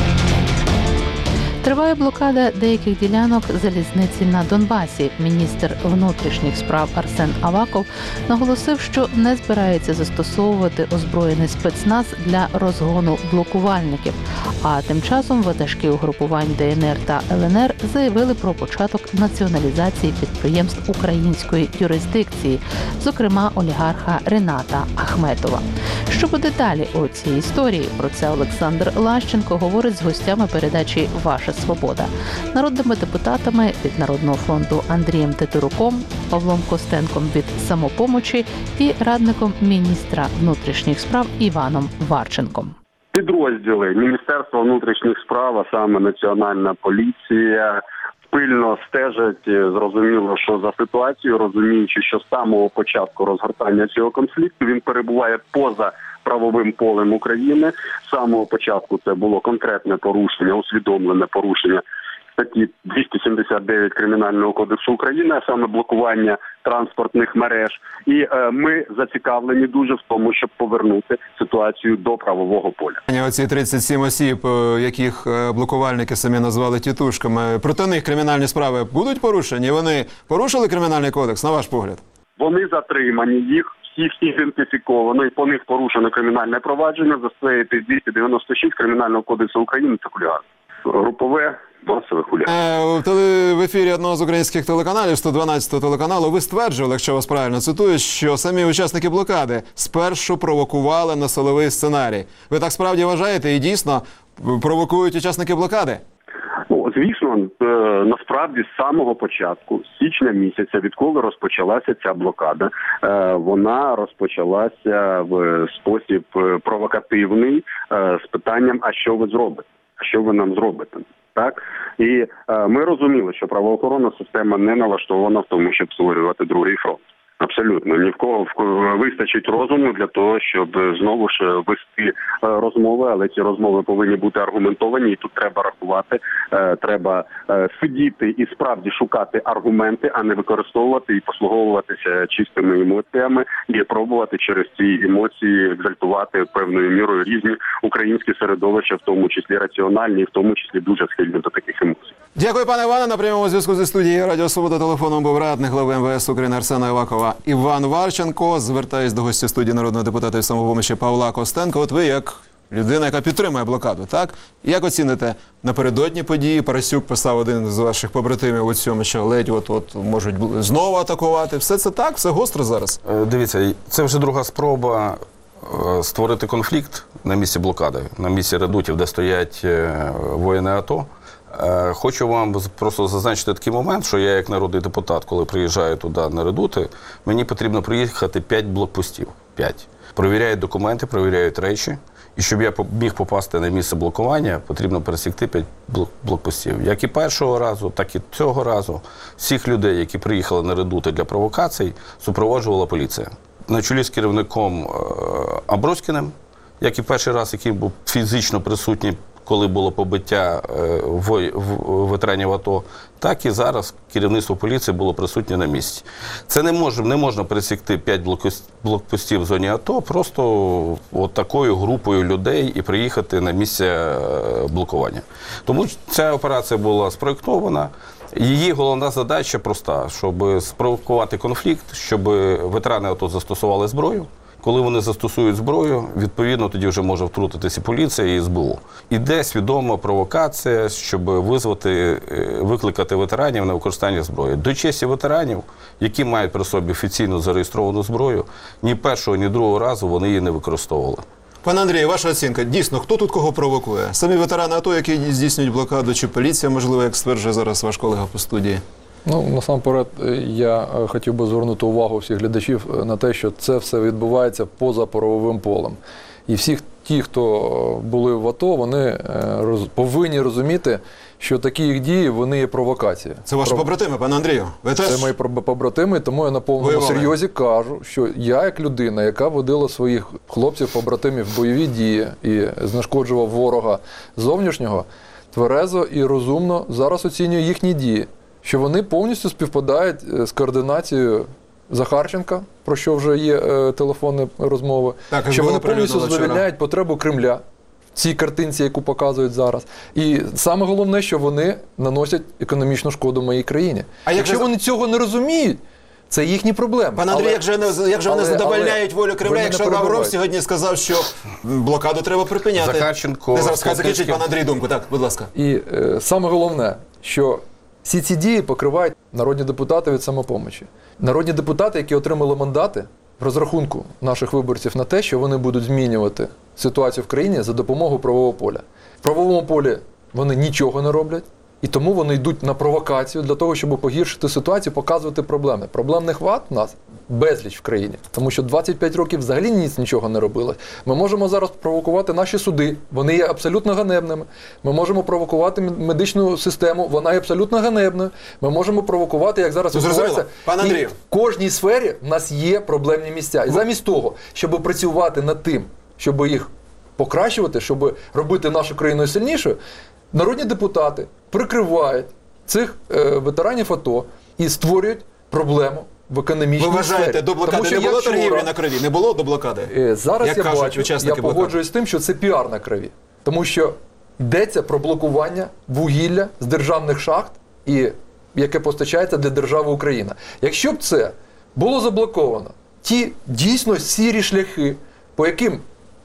Триває блокада деяких ділянок залізниці на Донбасі. Міністр внутрішніх справ Арсен Аваков наголосив, що не збирається застосовувати озброєний спецназ для розгону блокувальників. А тим часом ватажки угрупувань Де Ен Ер та Ел Ен Ер заявили про початок націоналізації підприємств української юрисдикції, зокрема олігарха Рената Ахметова. Що буде далі у цій історії? Про це Олександр Лащенко говорить з гостями передачі «Ваша свобода», народними депутатами від Народного фронту Андрієм Тетеруком, Павлом Костенком від «Самопомочі» і радником міністра внутрішніх справ Іваном Варченком. Підрозділи Міністерства внутрішніх справ, а саме Національна поліція, пильно стежать, зрозуміло, що за ситуацією, розуміючи, що з самого початку розгортання цього конфлікту він перебуває поза правовим полем України. З самого початку це було конкретне порушення, усвідомлене порушення статті двісті сімдесят дев'ять Кримінального кодексу України, а саме блокування транспортних мереж. І е, ми зацікавлені дуже в тому, щоб повернути ситуацію до правового поля. Оці тридцять сім осіб, яких блокувальники самі назвали тітушками, проти них кримінальні справи будуть порушені? Вони порушили кримінальний кодекс, на ваш погляд? Вони затримані, їх всіх ідентифіковано, і по них порушено кримінальне провадження за статтею двісті дев'яносто шість Кримінального кодексу України – це хуліганство. Групове масове хуліганство. Е, в ефірі одного з українських телеканалів, сто дванадцятого телеканалу, ви стверджували, якщо вас правильно цитую, що самі учасники блокади спершу провокували на силовий сценарій. Ви так справді вважаєте і дійсно провокують учасники блокади? Ну, звісно, насправді з самого початку, з січня місяця, відколи розпочалася ця блокада, вона розпочалася в спосіб провокативний з питанням, а що ви зробите? А що ви нам зробите? Так? І ми розуміли, що правоохоронна система не налаштована в тому, щоб створювати другий фронт. Абсолютно. Ні в кого вистачить розуму для того, щоб знову ж вести розмови, але ці розмови повинні бути аргументовані, і тут треба рахувати, треба сидіти і справді шукати аргументи, а не використовувати і послуговуватися чистими емоціями і пробувати через ці емоції екзальтувати певною мірою різні українські середовища, в тому числі раціональні, і в тому числі дуже схильні до таких емоцій. Дякую, пане Іване. На прямому зв'язку зі студією Радіо Свобода телефоном був радник глави ем ве ес України Арсена Авакова Іван Варченко. Звертаюсь до гостя студії народного депутата від «Самопомочі» Павла Костенка. От ви як людина, яка підтримує блокаду, так? Як оціните напередодні події? Парасюк писав, один з ваших побратимів у цьому, що ледь от-от можуть знову атакувати. Все це так? Все гостро зараз? Дивіться, це вже друга спроба створити конфлікт на місці блокади, на місці редутів, де стоять воїни АТО. Хочу вам просто зазначити такий момент, що я як народний депутат, коли приїжджаю туди на редути, мені потрібно приїхати п'ять блокпостів. П'ять. Провіряють документи, провіряють речі. І щоб я міг попасти на місце блокування, потрібно пересікти п'ять блокпостів. Як і першого разу, так і цього разу. Всіх людей, які приїхали на редути для провокацій, супроводжувала поліція. На чолі з керівником Аброськіним, як і перший раз, який був фізично присутній, коли було побиття ветеранів АТО, так і зараз керівництво поліції було присутнє на місці. Це не, може, не можна пересікти п'ять блокпостів в зоні АТО просто от такою групою людей і приїхати на місце блокування. Тому ця операція була спроєктована. Її головна задача проста, щоб спровокувати конфлікт, щоб ветерани АТО застосували зброю. Коли вони застосують зброю, відповідно, тоді вже може втрутитися поліція і ес бе у. Іде свідома провокація, щоб визвати, викликати ветеранів на використання зброї. До честі ветеранів, які мають при собі офіційно зареєстровану зброю, ні першого, ні другого разу вони її не використовували. Пане Андрію, ваша оцінка. Дійсно, хто тут кого провокує? Самі ветерани АТО, які здійснюють блокаду, чи поліція, можливо, як стверджує зараз ваш колега по студії? Ну, насамперед, я хотів би звернути увагу всіх глядачів на те, що це все відбувається поза правовим полем. І всі ті, хто були в АТО, вони роз... повинні розуміти, що такі їх дії, вони є провокація. Це ваші Про... побратими, пане Андрію? Ви теж? Це мої побратими, тому я на повному серйозі кажу, що я як людина, яка водила своїх хлопців-побратимів в бойові дії і знешкоджував ворога зовнішнього, тверезо і розумно зараз оцінюю їхні дії. Що вони повністю співпадають з координацією Захарченка, про що вже є е, телефонні розмови, так, що вони повністю задовольняють потребу Кремля в цій картинці, яку показують зараз. І саме головне, що вони наносять економічну шкоду моїй країні. А якщо як вони цього не розуміють, це їхні проблеми. Пане Андрій, як же, як же вони але, задовольняють але, волю Кремля, якщо Лавров сьогодні сказав, що блокаду треба припиняти? Захарченко... Не зараз, хай закінчить, пане Андрій, думку. Так, будь ласка. І е, саме головне, що всі ці дії покривають народні депутати від «Самопомочі». Народні депутати, які отримали мандати в розрахунку наших виборців на те, що вони будуть змінювати ситуацію в країні за допомогою правового поля. В правовому полі вони нічого не роблять, і тому вони йдуть на провокацію для того, щоб погіршити ситуацію, показувати проблеми. Проблем не хват у нас безліч в країні, тому що двадцять п'ять років взагалі ніц нічого не робилось. Ми можемо зараз провокувати наші суди, вони є абсолютно ганебними. Ми можемо провокувати медичну систему, вона є абсолютно ганебною. Ми можемо провокувати, як зараз відбувається. Пане Андрію, в кожній сфері в нас є проблемні місця. І замість того, щоб працювати над тим, щоб їх покращувати, щоб робити нашу країну сильнішою, народні депутати прикривають цих е, ветеранів АТО і створюють проблему в економічній Ви вважаєте, сфері. до блокади не було торгівлі на крові? Не було до блокади? Е, зараз Як я кажуть бачу, учасники я блокади. погоджуюсь з тим, що це піар на крові. Тому що йдеться про блокування вугілля з державних шахт, і яке постачається для держави Україна. Якщо б це було заблоковано, ті дійсно сірі шляхи, по яким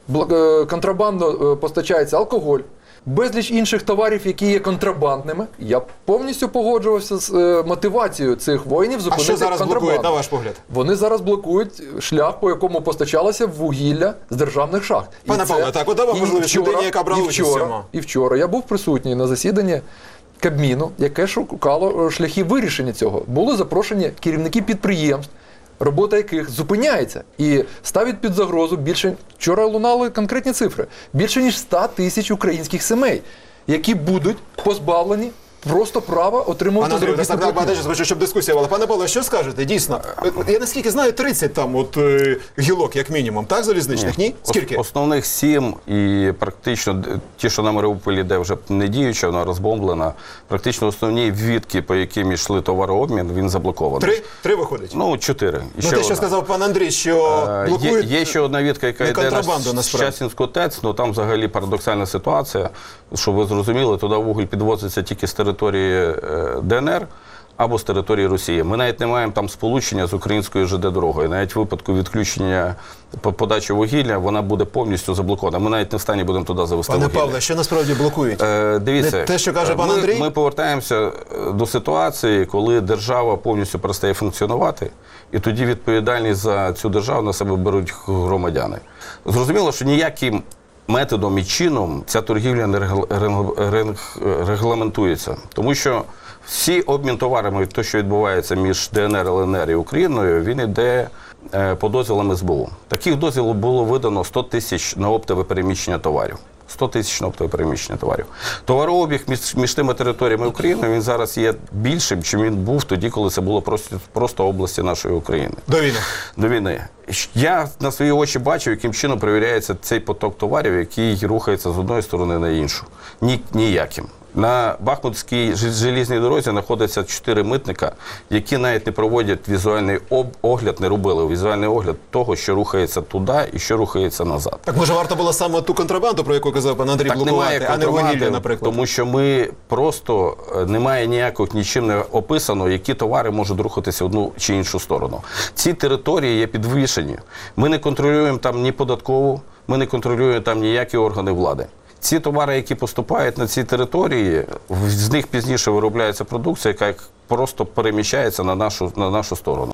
контрабандно постачається алкоголь, безліч інших товарів, які є контрабандними, я повністю погоджувався з е, мотивацією цих воїнів зупинити контрабанду. А що зараз контрабанду. блокують, на ваш погляд? Вони зараз блокують шлях, по якому постачалося вугілля з державних шахт. Пане Павле, так, от дав і можливість вчора, людині, яка брала і участь в вчора, цьому. і вчора я був присутній на засіданні Кабміну, яке шукало шляхи вирішення цього. Були запрошені керівники підприємств, робота яких зупиняється і ставить під загрозу більше, вчора лунали конкретні цифри, більше ніж сто тисяч українських сімей, які будуть позбавлені просто права отримувати Пане Андрію, заробітну так платню. багато хочу, щоб дискусія була. Пане Павло, що скажете? Дійсно, я наскільки знаю, тридцять там от е, гілок, як мінімум, так, залізничних? Ні? Скільки? Ос- основних сім, і практично д- ті, що на Маріуполі, де вже не діюча, вона розбомблена, практично основні відки, по яким йшли товарообмін, він заблокований. Три? Три виходить? Ну, чотири. І Ну, ще те, що одна. сказав пан Андрій, що Е, блокують Є, є ще одна відка, яка не йде на контрабанду, насправді. Щасінську ТЕЦ, ну там взагалі парадоксальна ситуація, щоб ви зрозуміли, туди вуголь підвозиться тільки з території е, ДНР або з території Росії. Ми навіть не маємо там сполучення з українською ЖД-дорогою. Навіть в випадку відключення по- подачі вугілля, вона буде повністю заблокована. Ми навіть не в стані будемо туди завести Пане вугілля. Павле, що насправді блокують? Е, дивіться, Не те, що каже пан ми, Андрій? Ми повертаємося до ситуації, коли держава повністю перестає функціонувати, і тоді відповідальність за цю державу на себе беруть громадяни. Зрозуміло, що ніяким методом і чином ця торгівля не регл- регл- рег- регламентується. Тому що всі обмін товарами, те, що відбувається між ДНР, ЛНР і Україною, він йде е, по дозвілам ес бе у. Таких дозвілів було видано сто тисяч на оптове переміщення товарів. сто тисяч на оптове переміщення товарів. Товарообіг між, між тими територіями України, він зараз є більшим, чим він був тоді, коли це було просто, просто області нашої України. До війни. До війни. Я на свої очі бачив, яким чином перевіряється цей поток товарів, який рухається з одної сторони на іншу. Ні, ніяким. На Бахмутській желізній дорозі знаходяться чотири митника, які навіть не проводять візуальний об- огляд, не робили візуальний огляд того, що рухається туди і що рухається назад. Так може варто було саме ту контрабанду, про яку казав пан Андрій, Так блокувати, немає а не контрабанди, вугілля, наприклад? тому що ми просто, е, немає ніякого, нічим не описано, які товари можуть рухатися в одну чи іншу сторону. Ці території є підвішені. Ми не контролюємо там ні податкову, ми не контролюємо там ніякі органи влади. Ці товари, які поступають на ці території, в- з них пізніше виробляється продукція, яка просто переміщається на нашу, на нашу сторону.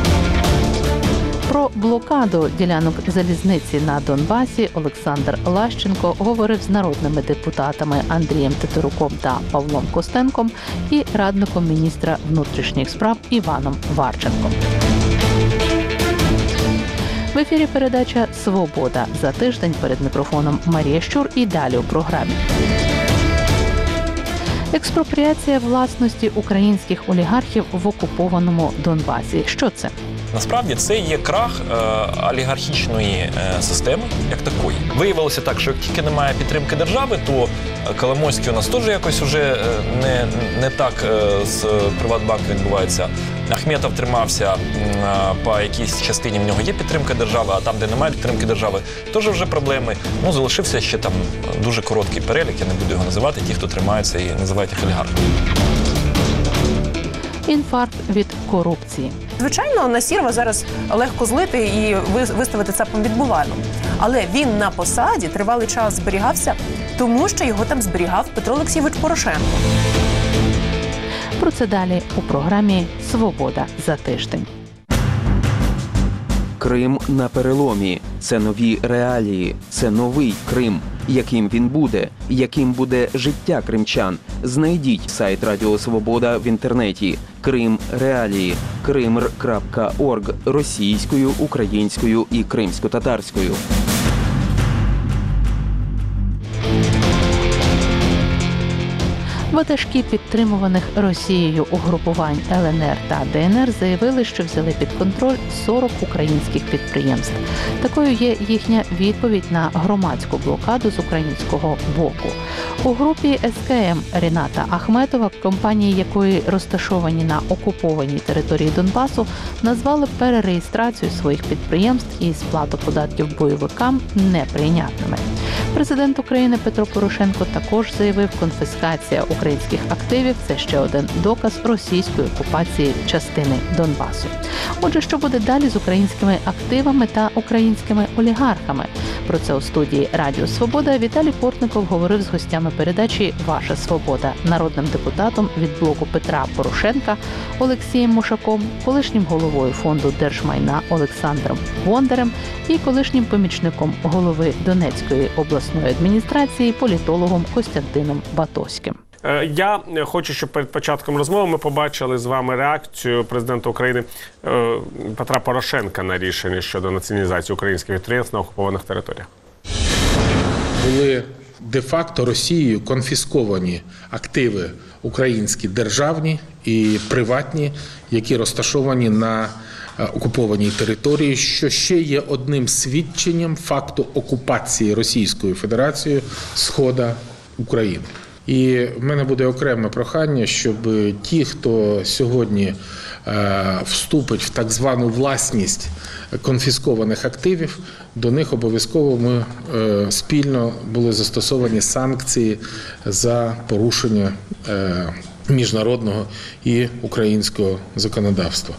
Про блокаду ділянок залізниці на Донбасі Олександр Лащенко говорив з народними депутатами Андрієм Тетеруком та Павлом Костенком і радником міністра внутрішніх справ Іваном Варченком. В ефірі передача «Свобода». За тиждень перед мікрофоном Марія Щур і далі у програмі. Експропріація власності українських олігархів в окупованому Донбасі. Що це? Насправді це є крах е, олігархічної е, системи як такої. Виявилося так, що як тільки немає підтримки держави, то е, Коломойський у нас теж якось уже е, не, не так е, з Приватбанку відбувається. Ахметов тримався е, по якійсь частині, в нього є підтримка держави, а там, де немає підтримки держави, теж вже проблеми. Ну, залишився ще там дуже короткий перелік, я не буду його називати, ті, хто тримаються і називають їх олігархами. Інфаркт від корупції. Звичайно, Насірова зараз легко злити і виставити ЦАПом відбувальним. Але він на посаді тривалий час зберігався, тому що його там зберігав Петро Олексійович Порошенко. Про це далі у програмі «Свобода за тиждень». Крим на переломі. Це нові реалії. Це новий Крим. Яким він буде? Яким буде життя кримчан? Знайдіть сайт Радіо Свобода в інтернеті. Крим реалії. кримр крапка орг російською, українською і кримсько-татарською. В Ватажки підтримуваних Росією угрупувань Л Н Р та Д Н Р заявили, що взяли під контроль сорок українських підприємств. Такою є їхня відповідь на громадську блокаду з українського боку. У групі С К М Ріната Ахметова, компанії якої розташовані на окупованій території Донбасу, назвали перереєстрацію своїх підприємств і сплату податків бойовикам неприйнятними. Президент України Петро Порошенко також заявив, конфіскація українських активів – це ще один доказ російської окупації частини Донбасу. Отже, що буде далі з українськими активами та українськими олігархами? Про це у студії Радіо Свобода Віталій Портников говорив з гостями передачі «Ваша свобода», народним депутатом від блоку Петра Порошенка Олексієм Мушаком, колишнім головою фонду держмайна Олександром Бондарем і колишнім помічником голови Донецької обласної адміністрації політологом Костянтином Батоським. Я хочу, щоб перед початком розмови ми побачили з вами реакцію президента України Петра Порошенка на рішення щодо націоналізації українських підприємств на окупованих територіях. Були де-факто Росією конфісковані активи українські державні і приватні, які розташовані на окупованій території, що ще є одним свідченням факту окупації Російською Федерацією Сходу України. І в мене буде окреме прохання, щоб ті, хто сьогодні е, вступить в так звану власність конфіскованих активів, до них обов'язково ми е, спільно були застосовані санкції за порушення е, міжнародного і українського законодавства.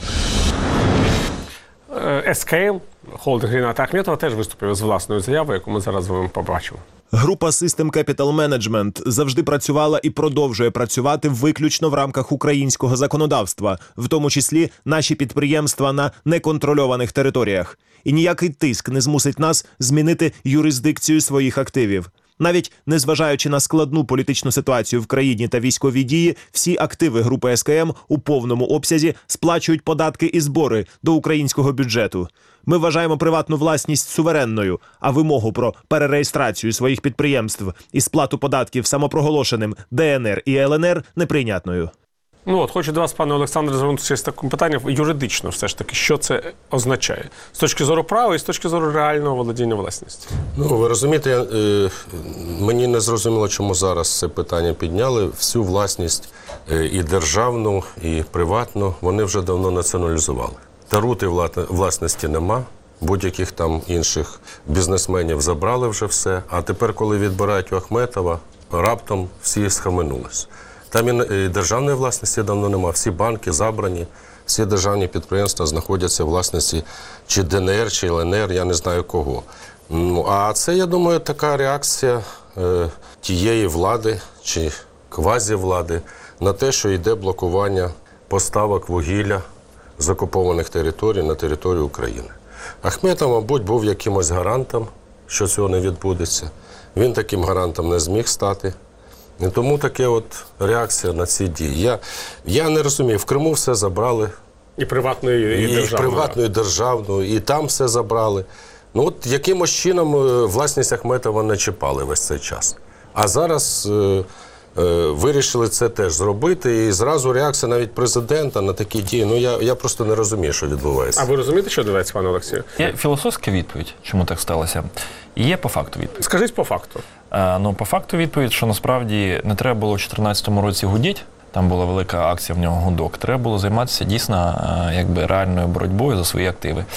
С К М, холдинг Ріната Ахметова, теж виступив з власною заявою, яку ми зараз з вами побачимо. Група System Capital Management завжди працювала і продовжує працювати виключно в рамках українського законодавства, в тому числі наші підприємства на неконтрольованих територіях. І ніякий тиск не змусить нас змінити юрисдикцію своїх активів. Навіть незважаючи на складну політичну ситуацію в країні та військові дії, всі активи групи С К М у повному обсязі сплачують податки і збори до українського бюджету. Ми вважаємо приватну власність суверенною, а вимогу про перереєстрацію своїх підприємств і сплату податків самопроголошеним Д Н Р і Л Н Р неприйнятною. Ну от, хочу до вас, пане Олександре, звернутися з таким питанням юридично все ж таки, що це означає? З точки зору права і з точки зору реального володіння власністю. Ну, ви розумієте, я, е, мені не зрозуміло, чому зараз це питання підняли. Всю власність е, і державну, і приватну вони вже давно націоналізували. Тарути власності нема, будь-яких там інших бізнесменів забрали вже все, а тепер, коли відбирають у Ахметова, раптом всі схаменулись. Там і державної власності давно нема, всі банки забрані, всі державні підприємства знаходяться в власності чи Д Н Р, чи Л Н Р, я не знаю кого. Ну, а це, я думаю, така реакція е, тієї влади чи квазівлади на те, що йде блокування поставок вугілля з окупованих територій на територію України. Ахметов, мабуть, був якимось гарантом, що цього не відбудеться. Він таким гарантом не зміг стати. І тому таке от реакція на ці дії. Я, я не розумію, в Криму все забрали. І приватною, і, і державною. І приватною, і державною, і там все забрали. Ну от якимось чином власність Ахметова не чіпали весь цей час. А зараз е, е, вирішили це теж зробити. І зразу реакція навіть президента на такі дії. Ну я, я просто не розумію, що відбувається. А ви розумієте, що відбувається, пане Олексію? Є філософська відповідь, чому так сталося. І є по факту відповідь. Скажіть по факту. А, ну, по факту відповідь, що насправді не треба було в дві тисячі чотирнадцятому році гудіть. Там була велика акція в нього гудок. Треба було займатися дійсно якби реальною боротьбою за свої активи.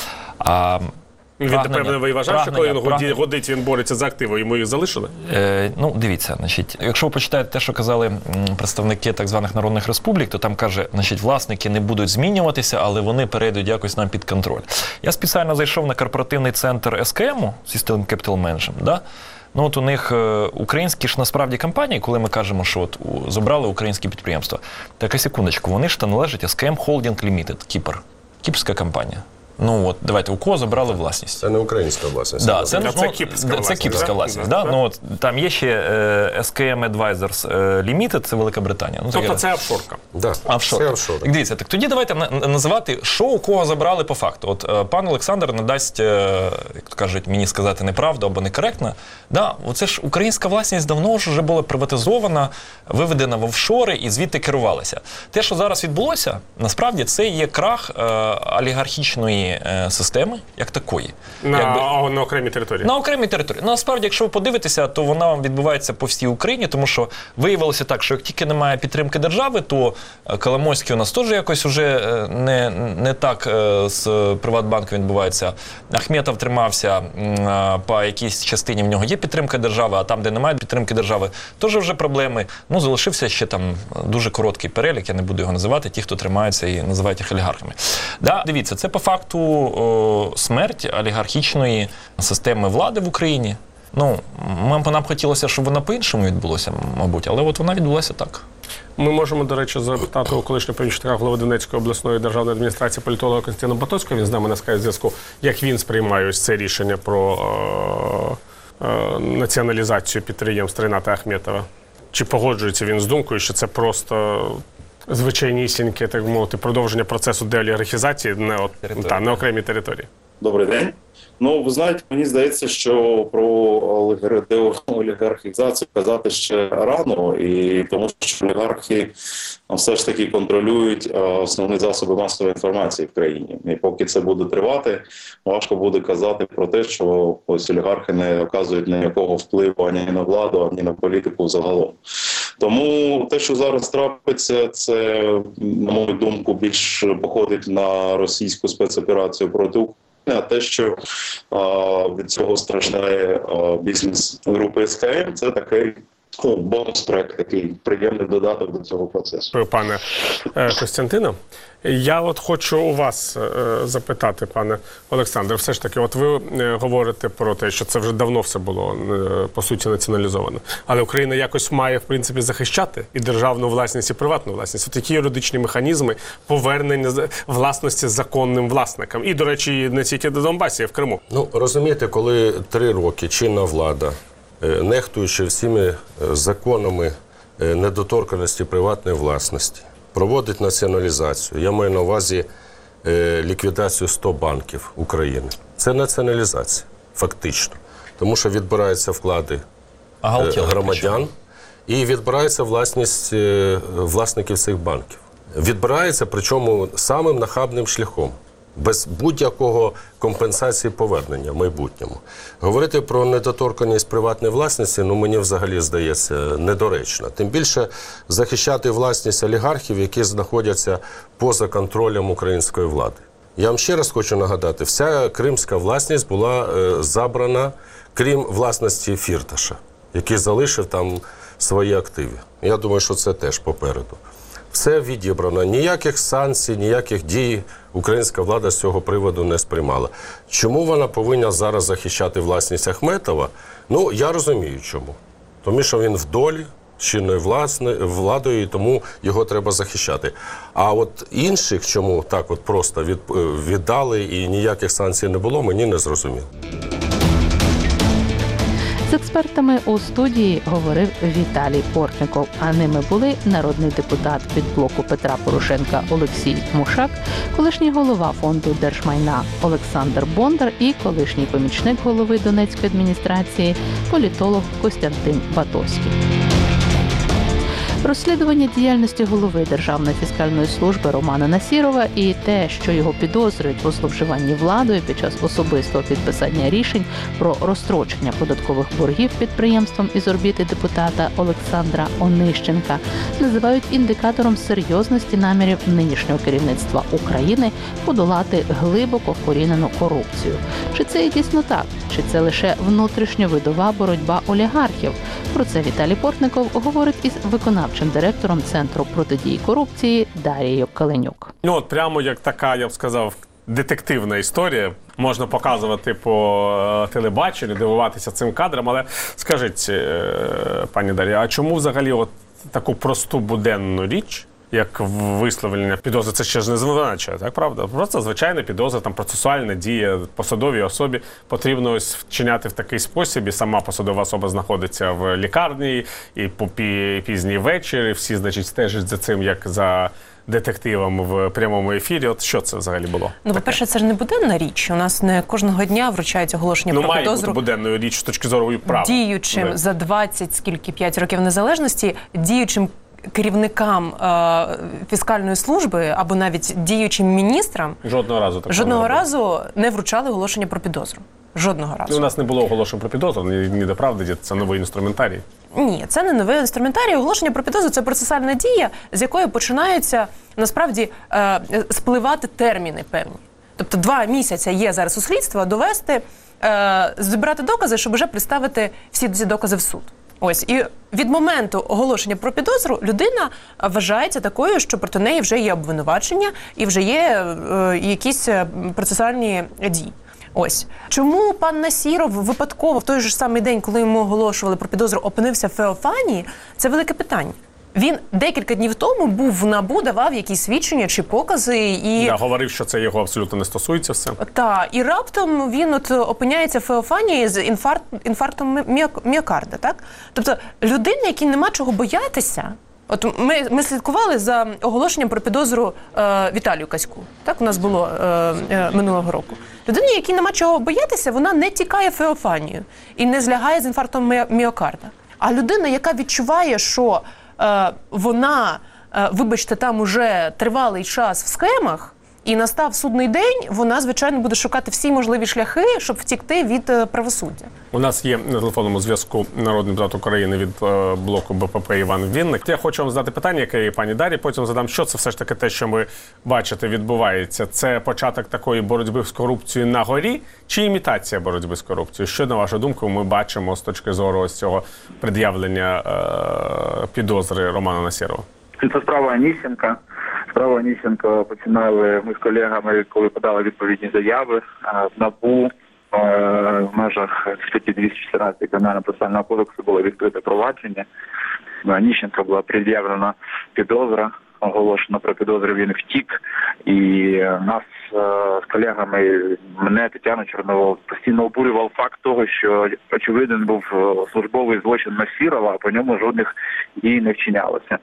А він, напевно, ви вважав, що коли він прагнення... годить, він бореться за активи, йому їх залишили? Е, ну, дивіться, значить, якщо ви почитаєте те, що казали представники так званих народних республік, то там каже, значить, власники не будуть змінюватися, але вони перейдуть якось нам під контроль. Я спеціально зайшов на корпоративний центр С К М, System Capital Management, да? Ну, от у них е, українські ж насправді компанії, коли ми кажемо, що от у, забрали українські підприємства. Так, а секундочку, вони ж то належать С К М Holding Limited, Кіпр, кіпрська компанія. Ну от давайте, у кого забрали власність? Це не українська власність. Да, це, це, ну, це кіпрська це власність. кіпрська власність. Да? Да? Ну, от, там є ще е, ес ке ем Advisors е, Limited, це Велика Британія. Ну, тобто таке, це офшорка. Да, офшорка. це офшорка. Так, дивіться, так тоді давайте на, називати, що у кого забрали по факту. От е, пан Олександр надасть, е, як то кажуть, мені сказати неправду або некоректно. Да, оце ж українська власність давно ж вже була приватизована, виведена в офшори і звідти керувалася. Те, що зараз відбулося, насправді це є крах е, олігархічної е, системи, як такої. На, Якби, на окремій території? На окремій території. Ну, насправді, якщо ви подивитеся, то вона відбувається по всій Україні, тому що виявилося так, що як тільки немає підтримки держави, то Коломойський у нас теж якось уже не, не так з Приватбанком відбувається. Ахметов тримався по якійсь частині, в нього є підтримка держави, а там, де немає підтримки держави, теж вже проблеми. Ну, залишився ще там дуже короткий перелік, я не буду його називати, ті, хто тримаються і називають їх олігархами. Да, дивіться, це по факту о, смерть олігархічної системи влади в Україні. Ну, нам хотілося, щоб вона по-іншому відбулося, мабуть, але от вона відбулася так. Ми можемо, до речі, запитати у колишнього помічника голови Донецької обласної державної адміністрації політолога Костянтина Батоцького, він з нами на скайп-зв'язку, як він сприймає ось це рішення про е, е, націоналізацію підприємств Рената Ахметова. Чи погоджується він з думкою, що це просто звичайнісіньке, так мовити, продовження процесу деолігархізації на, от, та, на окремій території? Добрий день. Ну, ви знаєте, мені здається, що про деолігархізацію казати ще рано, і тому що олігархи все ж таки контролюють основні засоби масової інформації в країні. І поки це буде тривати, важко буде казати про те, що ось олігархи не оказують ніякого впливу ані на владу, ані на політику загалом. Тому те, що зараз трапиться, це, на мою думку, більш походить на російську спецоперацію проти України. А те, що а, від цього страждає а, бізнес групи ес ка ем, це такий ну, бонус-проект, такий приємний додаток до цього процесу. Пане е, Костянтино, я от хочу у вас е, запитати, пане Олександре, все ж таки, от ви е, говорите про те, що це вже давно все було, е, по суті, націоналізовано. Але Україна якось має, в принципі, захищати і державну власність, і приватну власність. От такі юридичні механізми повернення власності законним власникам. І, до речі, не тільки до Донбасі, а й в Криму. Ну, розумієте, коли три роки чинна влада, нехтуючи всіми законами недоторканості приватної власності, проводить націоналізацію. Я маю на увазі ліквідацію сто банків України. Це націоналізація, фактично. Тому що відбираються вклади громадян і відбирається власність власників цих банків. Відбирається, причому самим нахабним шляхом. Без будь-якого компенсації повернення в майбутньому. Говорити про недоторканність приватної власності, ну мені взагалі здається недоречно. Тим більше захищати власність олігархів, які знаходяться поза контролем української влади. Я вам ще раз хочу нагадати, вся кримська власність була е, забрана, крім власності Фірташа, який залишив там свої активи. Я думаю, що це теж попереду. Все відібрано. Ніяких санкцій, ніяких дій українська влада з цього приводу не сприймала. Чому вона повинна зараз захищати власність Ахметова? Ну, я розумію чому. Тому що він в долі з чинною владою, і тому його треба захищати. А от інших, чому так от просто від, віддали і ніяких санкцій не було, мені не зрозуміло. З експертами у студії говорив Віталій Портников, а ними були народний депутат від блоку Петра Порошенка Олексій Мушак, колишній голова фонду держмайна Олександр Бондар і колишній помічник голови Донецької адміністрації політолог Костянтин Батоцький. Розслідування діяльності голови Державної фіскальної служби Романа Насірова і те, що його підозрюють у зловживанні владою під час особистого підписання рішень про розстрочення податкових боргів підприємством із орбіти депутата Олександра Онищенка, називають індикатором серйозності намірів нинішнього керівництва України подолати глибоко вкорінену корупцію. Чи це і дійсно так? Чи це лише внутрішньовидова боротьба олігархів? Про це Віталій Портников говорить із виконавчим директором Центру протидії корупції Дарією Каленюк. Ну от прямо як така, я б сказав, детективна історія. Можна показувати по телебаченню, дивуватися цим кадрам, але скажіть, пані Дар'я, а чому взагалі от таку просту буденну річ як висловлення підозри, це ще ж не звинувачення, так, правда? Просто звичайна підозра, там, процесуальна дія посадовій особі потрібно ось вчиняти в такий спосіб, і сама посадова особа знаходиться в лікарні, і по пізній вечір, і всі, значить, стежать за цим, як за детективом в прямому ефірі. От що це взагалі було? Ну, по-перше, це ж не буденна річ. У нас не кожного дня вручають оголошення ну, про підозру. Ну, має бути буденною річ з точки зору права. Діючим не. за двадцять, скільки, п'ять років незалежності, діючим керівникам е, фіскальної служби або навіть діючим міністрам жодного разу такого жодного не разу не вручали оголошення про підозру. Жодного разу. Ну, у нас не було оголошень про підозру, ні, ні до правди, це новий інструментарій. Ні, це не новий інструментарій. Оголошення про підозру – це процесуальна дія, з якої починаються, насправді, е, спливати терміни певні. Тобто два місяці є зараз у слідства довести, е, зібрати докази, щоб вже представити всі ці докази в суд. Ось, і від моменту оголошення про підозру людина вважається такою, що проти неї вже є обвинувачення і вже є е, якісь процесуальні дії. Ось. Чому пан Насіров випадково в той же самий день, коли йому оголошували про підозру, опинився в Феофанії, це велике питання. Він декілька днів тому був в НАБУ, давав якісь свідчення чи покази і... Я говорив, що це його абсолютно не стосується все. Так, і раптом він от опиняється в Феофанії з інфаркт, інфарктом міокарда, так? Тобто людина, якій нема чого боятися. От ми, ми слідкували за оголошенням про підозру е, Віталію Каську. Так у нас було е, е, минулого року. Людина, якій нема чого боятися, вона не тікає в Феофанію і не злягає з інфарктом міокарда. А людина, яка відчуває, що е, вона, е, вибачте, там уже тривалий час в схемах, і настав судний день, вона, звичайно, буде шукати всі можливі шляхи, щоб втікти від е, правосуддя. У нас є на телефонному зв'язку народний депутат України від е, блоку Б П П Іван Вінник. Я хочу вам задати питання, яке є пані Дар'ї, потім задам, що це все ж таки те, що ми бачите, відбувається. Це початок такої боротьби з корупцією на горі чи імітація боротьби з корупцією? Що, на вашу думку, ми бачимо з точки зору ось цього пред'явлення е, підозри Романа Насірова? Це справа Анісенка. Справу Анісенка починали ми з колегами, коли подали відповідні заяви в НАБУ. В межах статті двісті чотирнадцять Кримінального процесуального кодексу було відкрите провадження. Анісенка була пред'явлена підозра, оголошено про підозру, він втік. І нас з колегами, мене, Тетяну Чорновол, постійно обурював факт того, що очевиден був службовий злочин Насірова, а по ньому жодних дій не вчинялося.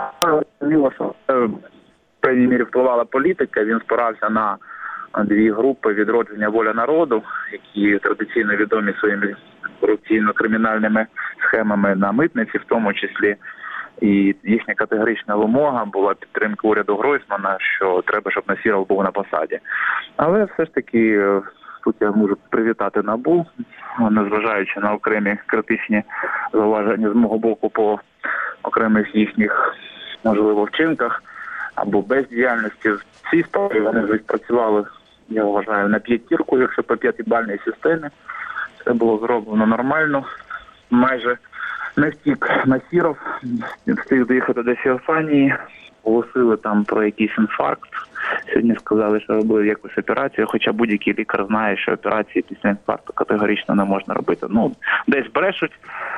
В певній мірі впливала політика, він спирався на дві групи «Відродження. Воля народу», які традиційно відомі своїми корупційно-кримінальними схемами на митниці, в тому числі. І їхня категорична вимога була підтримка уряду Гройсмана, що треба, щоб Насіров був на посаді. Але все ж таки тут я можу привітати НАБУ, незважаючи на окремі критичні зауваження з мого боку по окремих їхніх, можливо, вчинках або бездіяльності. В цій справі вони вже працювали, я вважаю, на п'ятірку, якщо по п'ятибальній системі. Все було зроблено нормально. Майже не втік Насіров, встиг доїхати до Феофанії, оголосили там про якийсь інфаркт. Сьогодні сказали, що робили якусь операцію, хоча будь-який лікар знає, що операції після інфаркту категорично не можна робити. Ну, десь брешуть.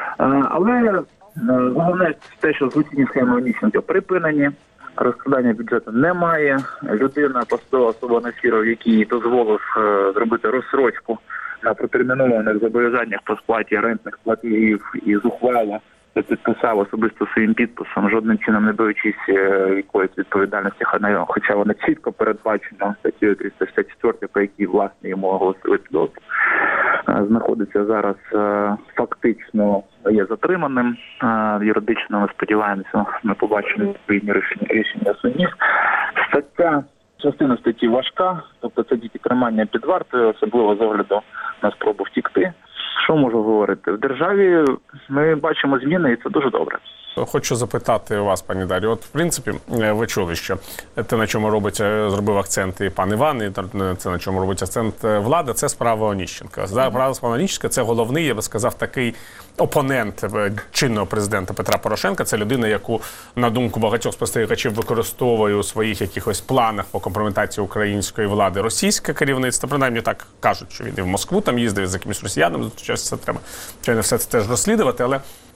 Але головне те, що злочинні схеми Онищенка припинені, розкрадання бюджету немає. Людина, посадова особа Насіров, який дозволив зробити розсрочку на протермінованих зобов'язаннях по сплаті рентних платежів і зухвало, підписав особисто своїм підписом, жодним чином не боючись якоїсь відповідальності, хоча вона чітко передбачена статтею триста шістдесят чотири, по якій, власне, йому оголосили підозру. Знаходиться зараз фактично, є затриманим. Юридично, ми сподіваємося, ми побачимо відповідні рішення, рішення судів. Стаття, частина статті важка, тобто це діти тримання під вартою, особливо з огляду на спробу втікти. Що можу говорити? В державі ми бачимо зміни, і це дуже добре. Хочу запитати у вас, пані Дар'ю, от, в принципі, ви чули, що те, на чому робить, зробив акцент і пан Іван, і це, на чому робить акцент влада, це справа Онищенка. Справа Онищенка – це головний, я би сказав, такий опонент чинного президента Петра Порошенка. Це людина, яку, на думку багатьох спостерігачів, використовує у своїх якихось планах по компрометації української влади російське керівництво. Принаймні так кажуть, що він і в Москву там їздив, з якимось росіянами зустрічався, це треба, звичайно, все це теж розслідувати, але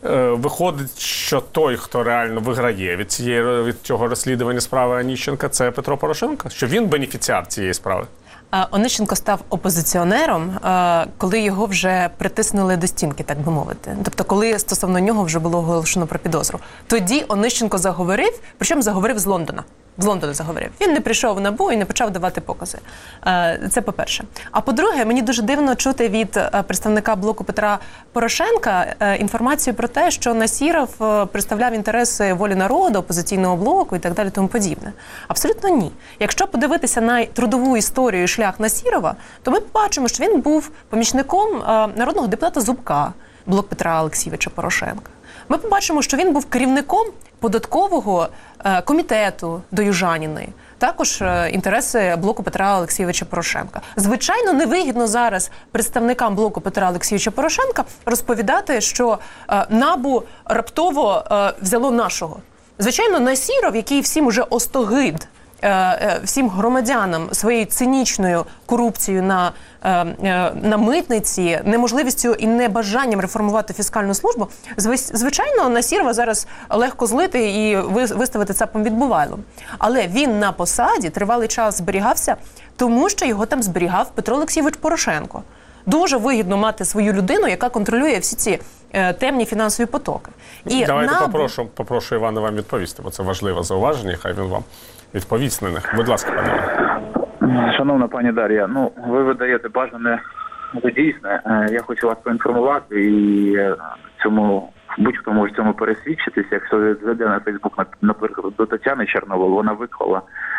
е, виходить, що той, хто реально виграє від цієї від цього розслідування справи Оніщенка, це Петро Порошенко? Що він бенефіціар цієї справи? Онищенко став опозиціонером, коли його вже притиснули до стінки, так би мовити. Тобто, коли стосовно нього вже було оголошено про підозру. Тоді Онищенко заговорив, причому заговорив з Лондона. З Лондона заговорив. Він не прийшов в НАБУ і не почав давати покази. Це по-перше. А по-друге, мені дуже дивно чути від представника блоку Петра Порошенка інформацію про те, що Насіров представляв інтереси Волі народу, опозиційного блоку і так далі тому подібне. Абсолютно ні. Якщо подивитися на трудову історію і шлях Насірова, то ми побачимо, що він був помічником народного депутата Зубка, блок Петра Олексійовича Порошенка. Ми побачимо, що він був керівником податкового е, комітету до Южаніної, також е, інтереси блоку Петра Олексійовича Порошенка. Звичайно, невигідно зараз представникам блоку Петра Олексійовича Порошенка розповідати, що е, НАБУ раптово е, взяло нашого. Звичайно, Насіров, який всім уже остогид, всім громадянам своєю цинічною корупцією на, на митниці, неможливістю і небажанням реформувати фіскальну службу, звичайно, Насірова зараз легко злити і виставити цапом відбувайлом. Але він на посаді тривалий час зберігався, тому що його там зберігав Петро Олексійович Порошенко. Дуже вигідно мати свою людину, яка контролює всі ці е, темні фінансові потоки. І Давайте НАБУ... попрошу, попрошу Івана вам відповісти, бо це важливе зауваження, хай він вам відповість на них. Будь ласка, пане. Шановна пані Дар'я, ну ви видаєте бажане дійсне. Я хочу вас поінформувати і цьому будь-хто може цьому пересвідчитися. Якщо зайде на Фейсбук, наприклад, до Тетяни Чорновол, вона виклала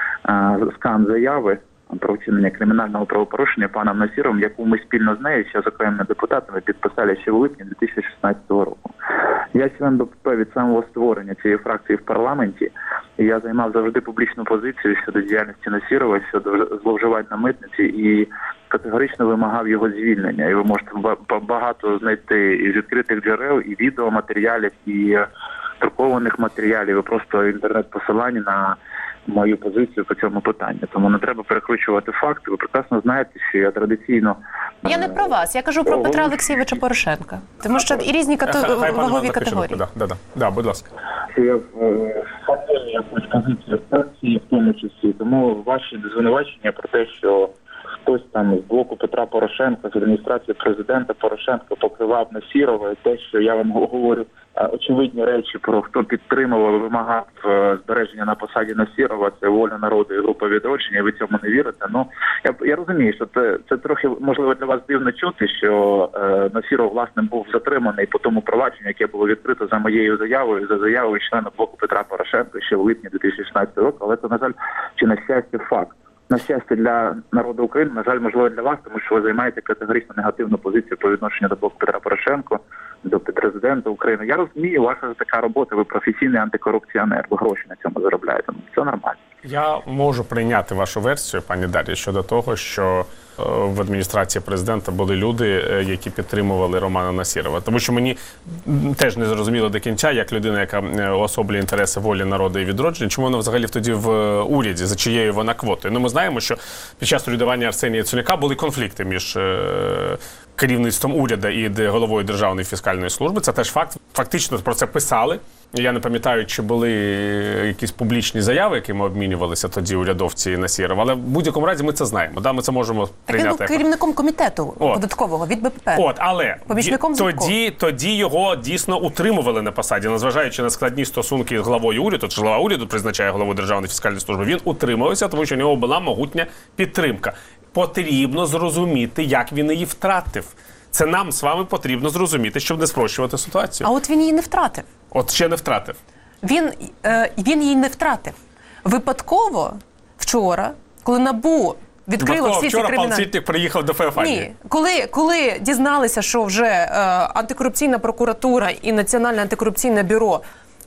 скан заяви про вчинення кримінального правопорушення паном Насіровим, яку ми спільно з нею, ще з окремими депутатами, підписали ще в липні дві тисячі шістнадцятого року. Я член БПП від самого створення цієї фракції в парламенті, і я займав завжди публічну позицію щодо діяльності Насірова, щодо зловживань на митниці, і категорично вимагав його звільнення. І ви можете багато знайти із відкритих джерел, і відеоматеріалів, і друкованих матеріалів, і просто інтернет-посилання на мою позицію по цьому питанню. Тому не треба перекручувати факти. Ви прекрасно знаєте, що я традиційно... Я не про вас, я кажу про Петра Олексійовича Порошенка. Тому що і різні катего... вагові категорії. Да, да, да. Да, будь ласка. Я фактично якусь позицію фракції в тому числі. Тому ваші звинувачення про те, що хтось там з блоку Петра Порошенка, з адміністрації президента Порошенка покривав Насірова, і те, що я вам говорю очевидні речі про хто підтримував і вимагав збереження на посаді Насірова, це Воля народу і Група Відродження, і ви цьому не вірите. Ну, я, я розумію, що це, це трохи, можливо, для вас дивно чути, що е, Насіров, власне, був затриманий по тому провадженню, яке було відкрито за моєю заявою, за заявою члена блоку Петра Порошенка ще в липні дві тисячі шістнадцятого року, але це, на жаль, чи на щастя, факт. На щастя для народу України, на жаль, можливо для вас, тому що ви займаєте категорично негативну позицію по відношенню до блоку Петра Порошенка, до президента України. Я розумію, ваша така робота, ви професійний антикорупціонер, ви гроші на цьому заробляєте. Це нормально. Я можу прийняти вашу версію, пані Дар'я, щодо того, що в адміністрації президента були люди, які підтримували Романа Насірова. Тому що мені теж не зрозуміло до кінця, як людина, яка особлює інтереси Волі народу і Відродження, чому вона взагалі тоді в уряді, за чиєю вона квотою. Ну, ми знаємо, що під час урядування Арсенія Яценюка були конфлікти між керівництвом уряду і головою Державної фіскальної служби. Це теж факт. Фактично про це писали. Я не пам'ятаю, чи були якісь публічні заяви, якими обмінювалися тоді урядовці і Насіров, але в будь-якому разі ми це знаємо. Да, ми це можемо прийняти. Так він був керівником комітету От. податкового від БПП. От, але помічником тоді, тоді його дійсно утримували на посаді, незважаючи на складні стосунки з главою уряду, чи глава уряду призначає главу Державної фіскальної служби, він утримувався, тому що у нього була могутня підтримка. Потрібно зрозуміти, як він її втратив. Це нам з вами потрібно зрозуміти, щоб не спрощувати ситуацію. А от він її не втратив. От ще не втратив. Він, е, він її не втратив. Випадково вчора, коли НАБУ відкрило всі ці кримінальні... Вчора пан Ситник приїхав до Феофанії. Ні. Коли, коли дізналися, що вже е, антикорупційна прокуратура і Національне антикорупційне бюро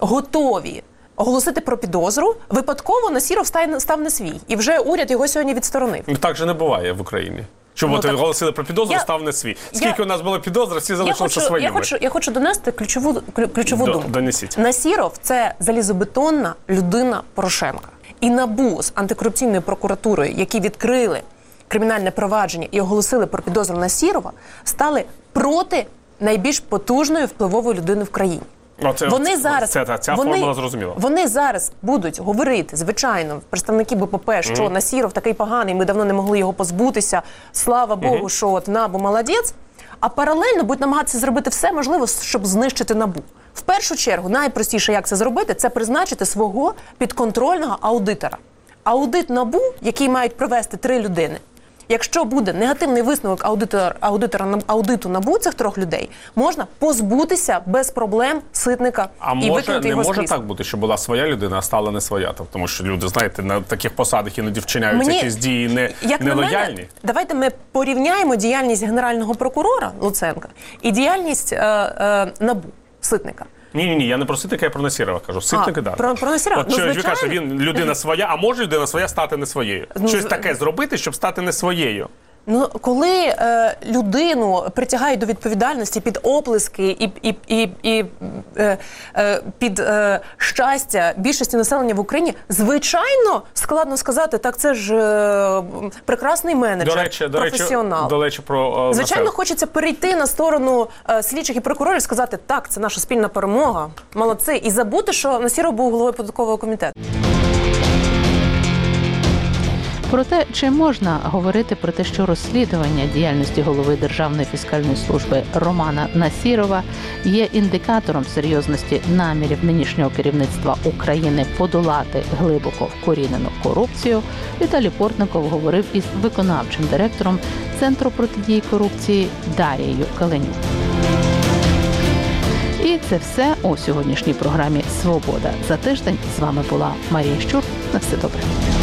готові оголосити про підозру, випадково Насіров став, став на свій. І вже уряд його сьогодні відсторонив. Ну, так же не буває в Україні. Щоб ну, от оголосили про підозру, я, став не свій. Скільки я, у нас було підозр, всі залишилися своїми. Я хочу, я хочу донести ключову, ключову До, думку. Донесіть. Насіров – це залізобетонна людина Порошенка. І НАБУ з антикорупційною прокуратурою, які відкрили кримінальне провадження і оголосили про підозру Насірова, стали проти найбільш потужною впливовою людиною в країні. Ну, це, вони зараз, це, це, ця вони, формула зрозуміла. Вони зараз будуть говорити, звичайно, представники БПП, що mm-hmm. Насіров такий поганий, ми давно не могли його позбутися, слава Богу, mm-hmm. що от НАБУ молодець, а паралельно будуть намагатися зробити все можливе, щоб знищити НАБУ. В першу чергу, найпростіше, як це зробити, це призначити свого підконтрольного аудитора. Аудит НАБУ, який мають провести три людини, якщо буде негативний висновок аудитора, аудитора аудиту НАБУ цих трьох людей, можна позбутися без проблем Ситника а і може, викинути його з крісла. А може так бути, що була своя людина, а стала не своя? Тому що люди, знаєте, на таких посадах іноді вчиняють Мені, якісь дії не, як нелояльні. На мене, давайте ми порівняємо діяльність генерального прокурора Луценка і діяльність е, е, НАБУ Ситника. Ні, ні, ні, я не про Ситника, я про Насірова кажу. Ситника, так. Про, про Насірова. От, ну, ви кажете, він людина своя, а може людина своя стати не своєю? Ну, Щось таке зробити, щоб стати не своєю. Ну, коли е, людину притягають до відповідальності під оплески і, і, і, і е, е, під е, щастя більшості населення в Україні, звичайно, складно сказати, так це ж е, прекрасний менеджер, до речі, професіонал. До речі, про, е, звичайно, Насер. Хочеться перейти на сторону е, слідчих і прокурорів, сказати, так, це наша спільна перемога, молодці, і забути, що Насіров був головою податкового комітету. Про те, чи можна говорити про те, що розслідування діяльності голови Державної фіскальної служби Романа Насірова є індикатором серйозності намірів нинішнього керівництва України подолати глибоко вкорінену корупцію, Віталій Портников говорив із виконавчим директором Центру протидії корупції Дарією Каленюк. І це все у сьогоднішній програмі «Свобода». За тиждень з вами була Марія Щур. На все добре.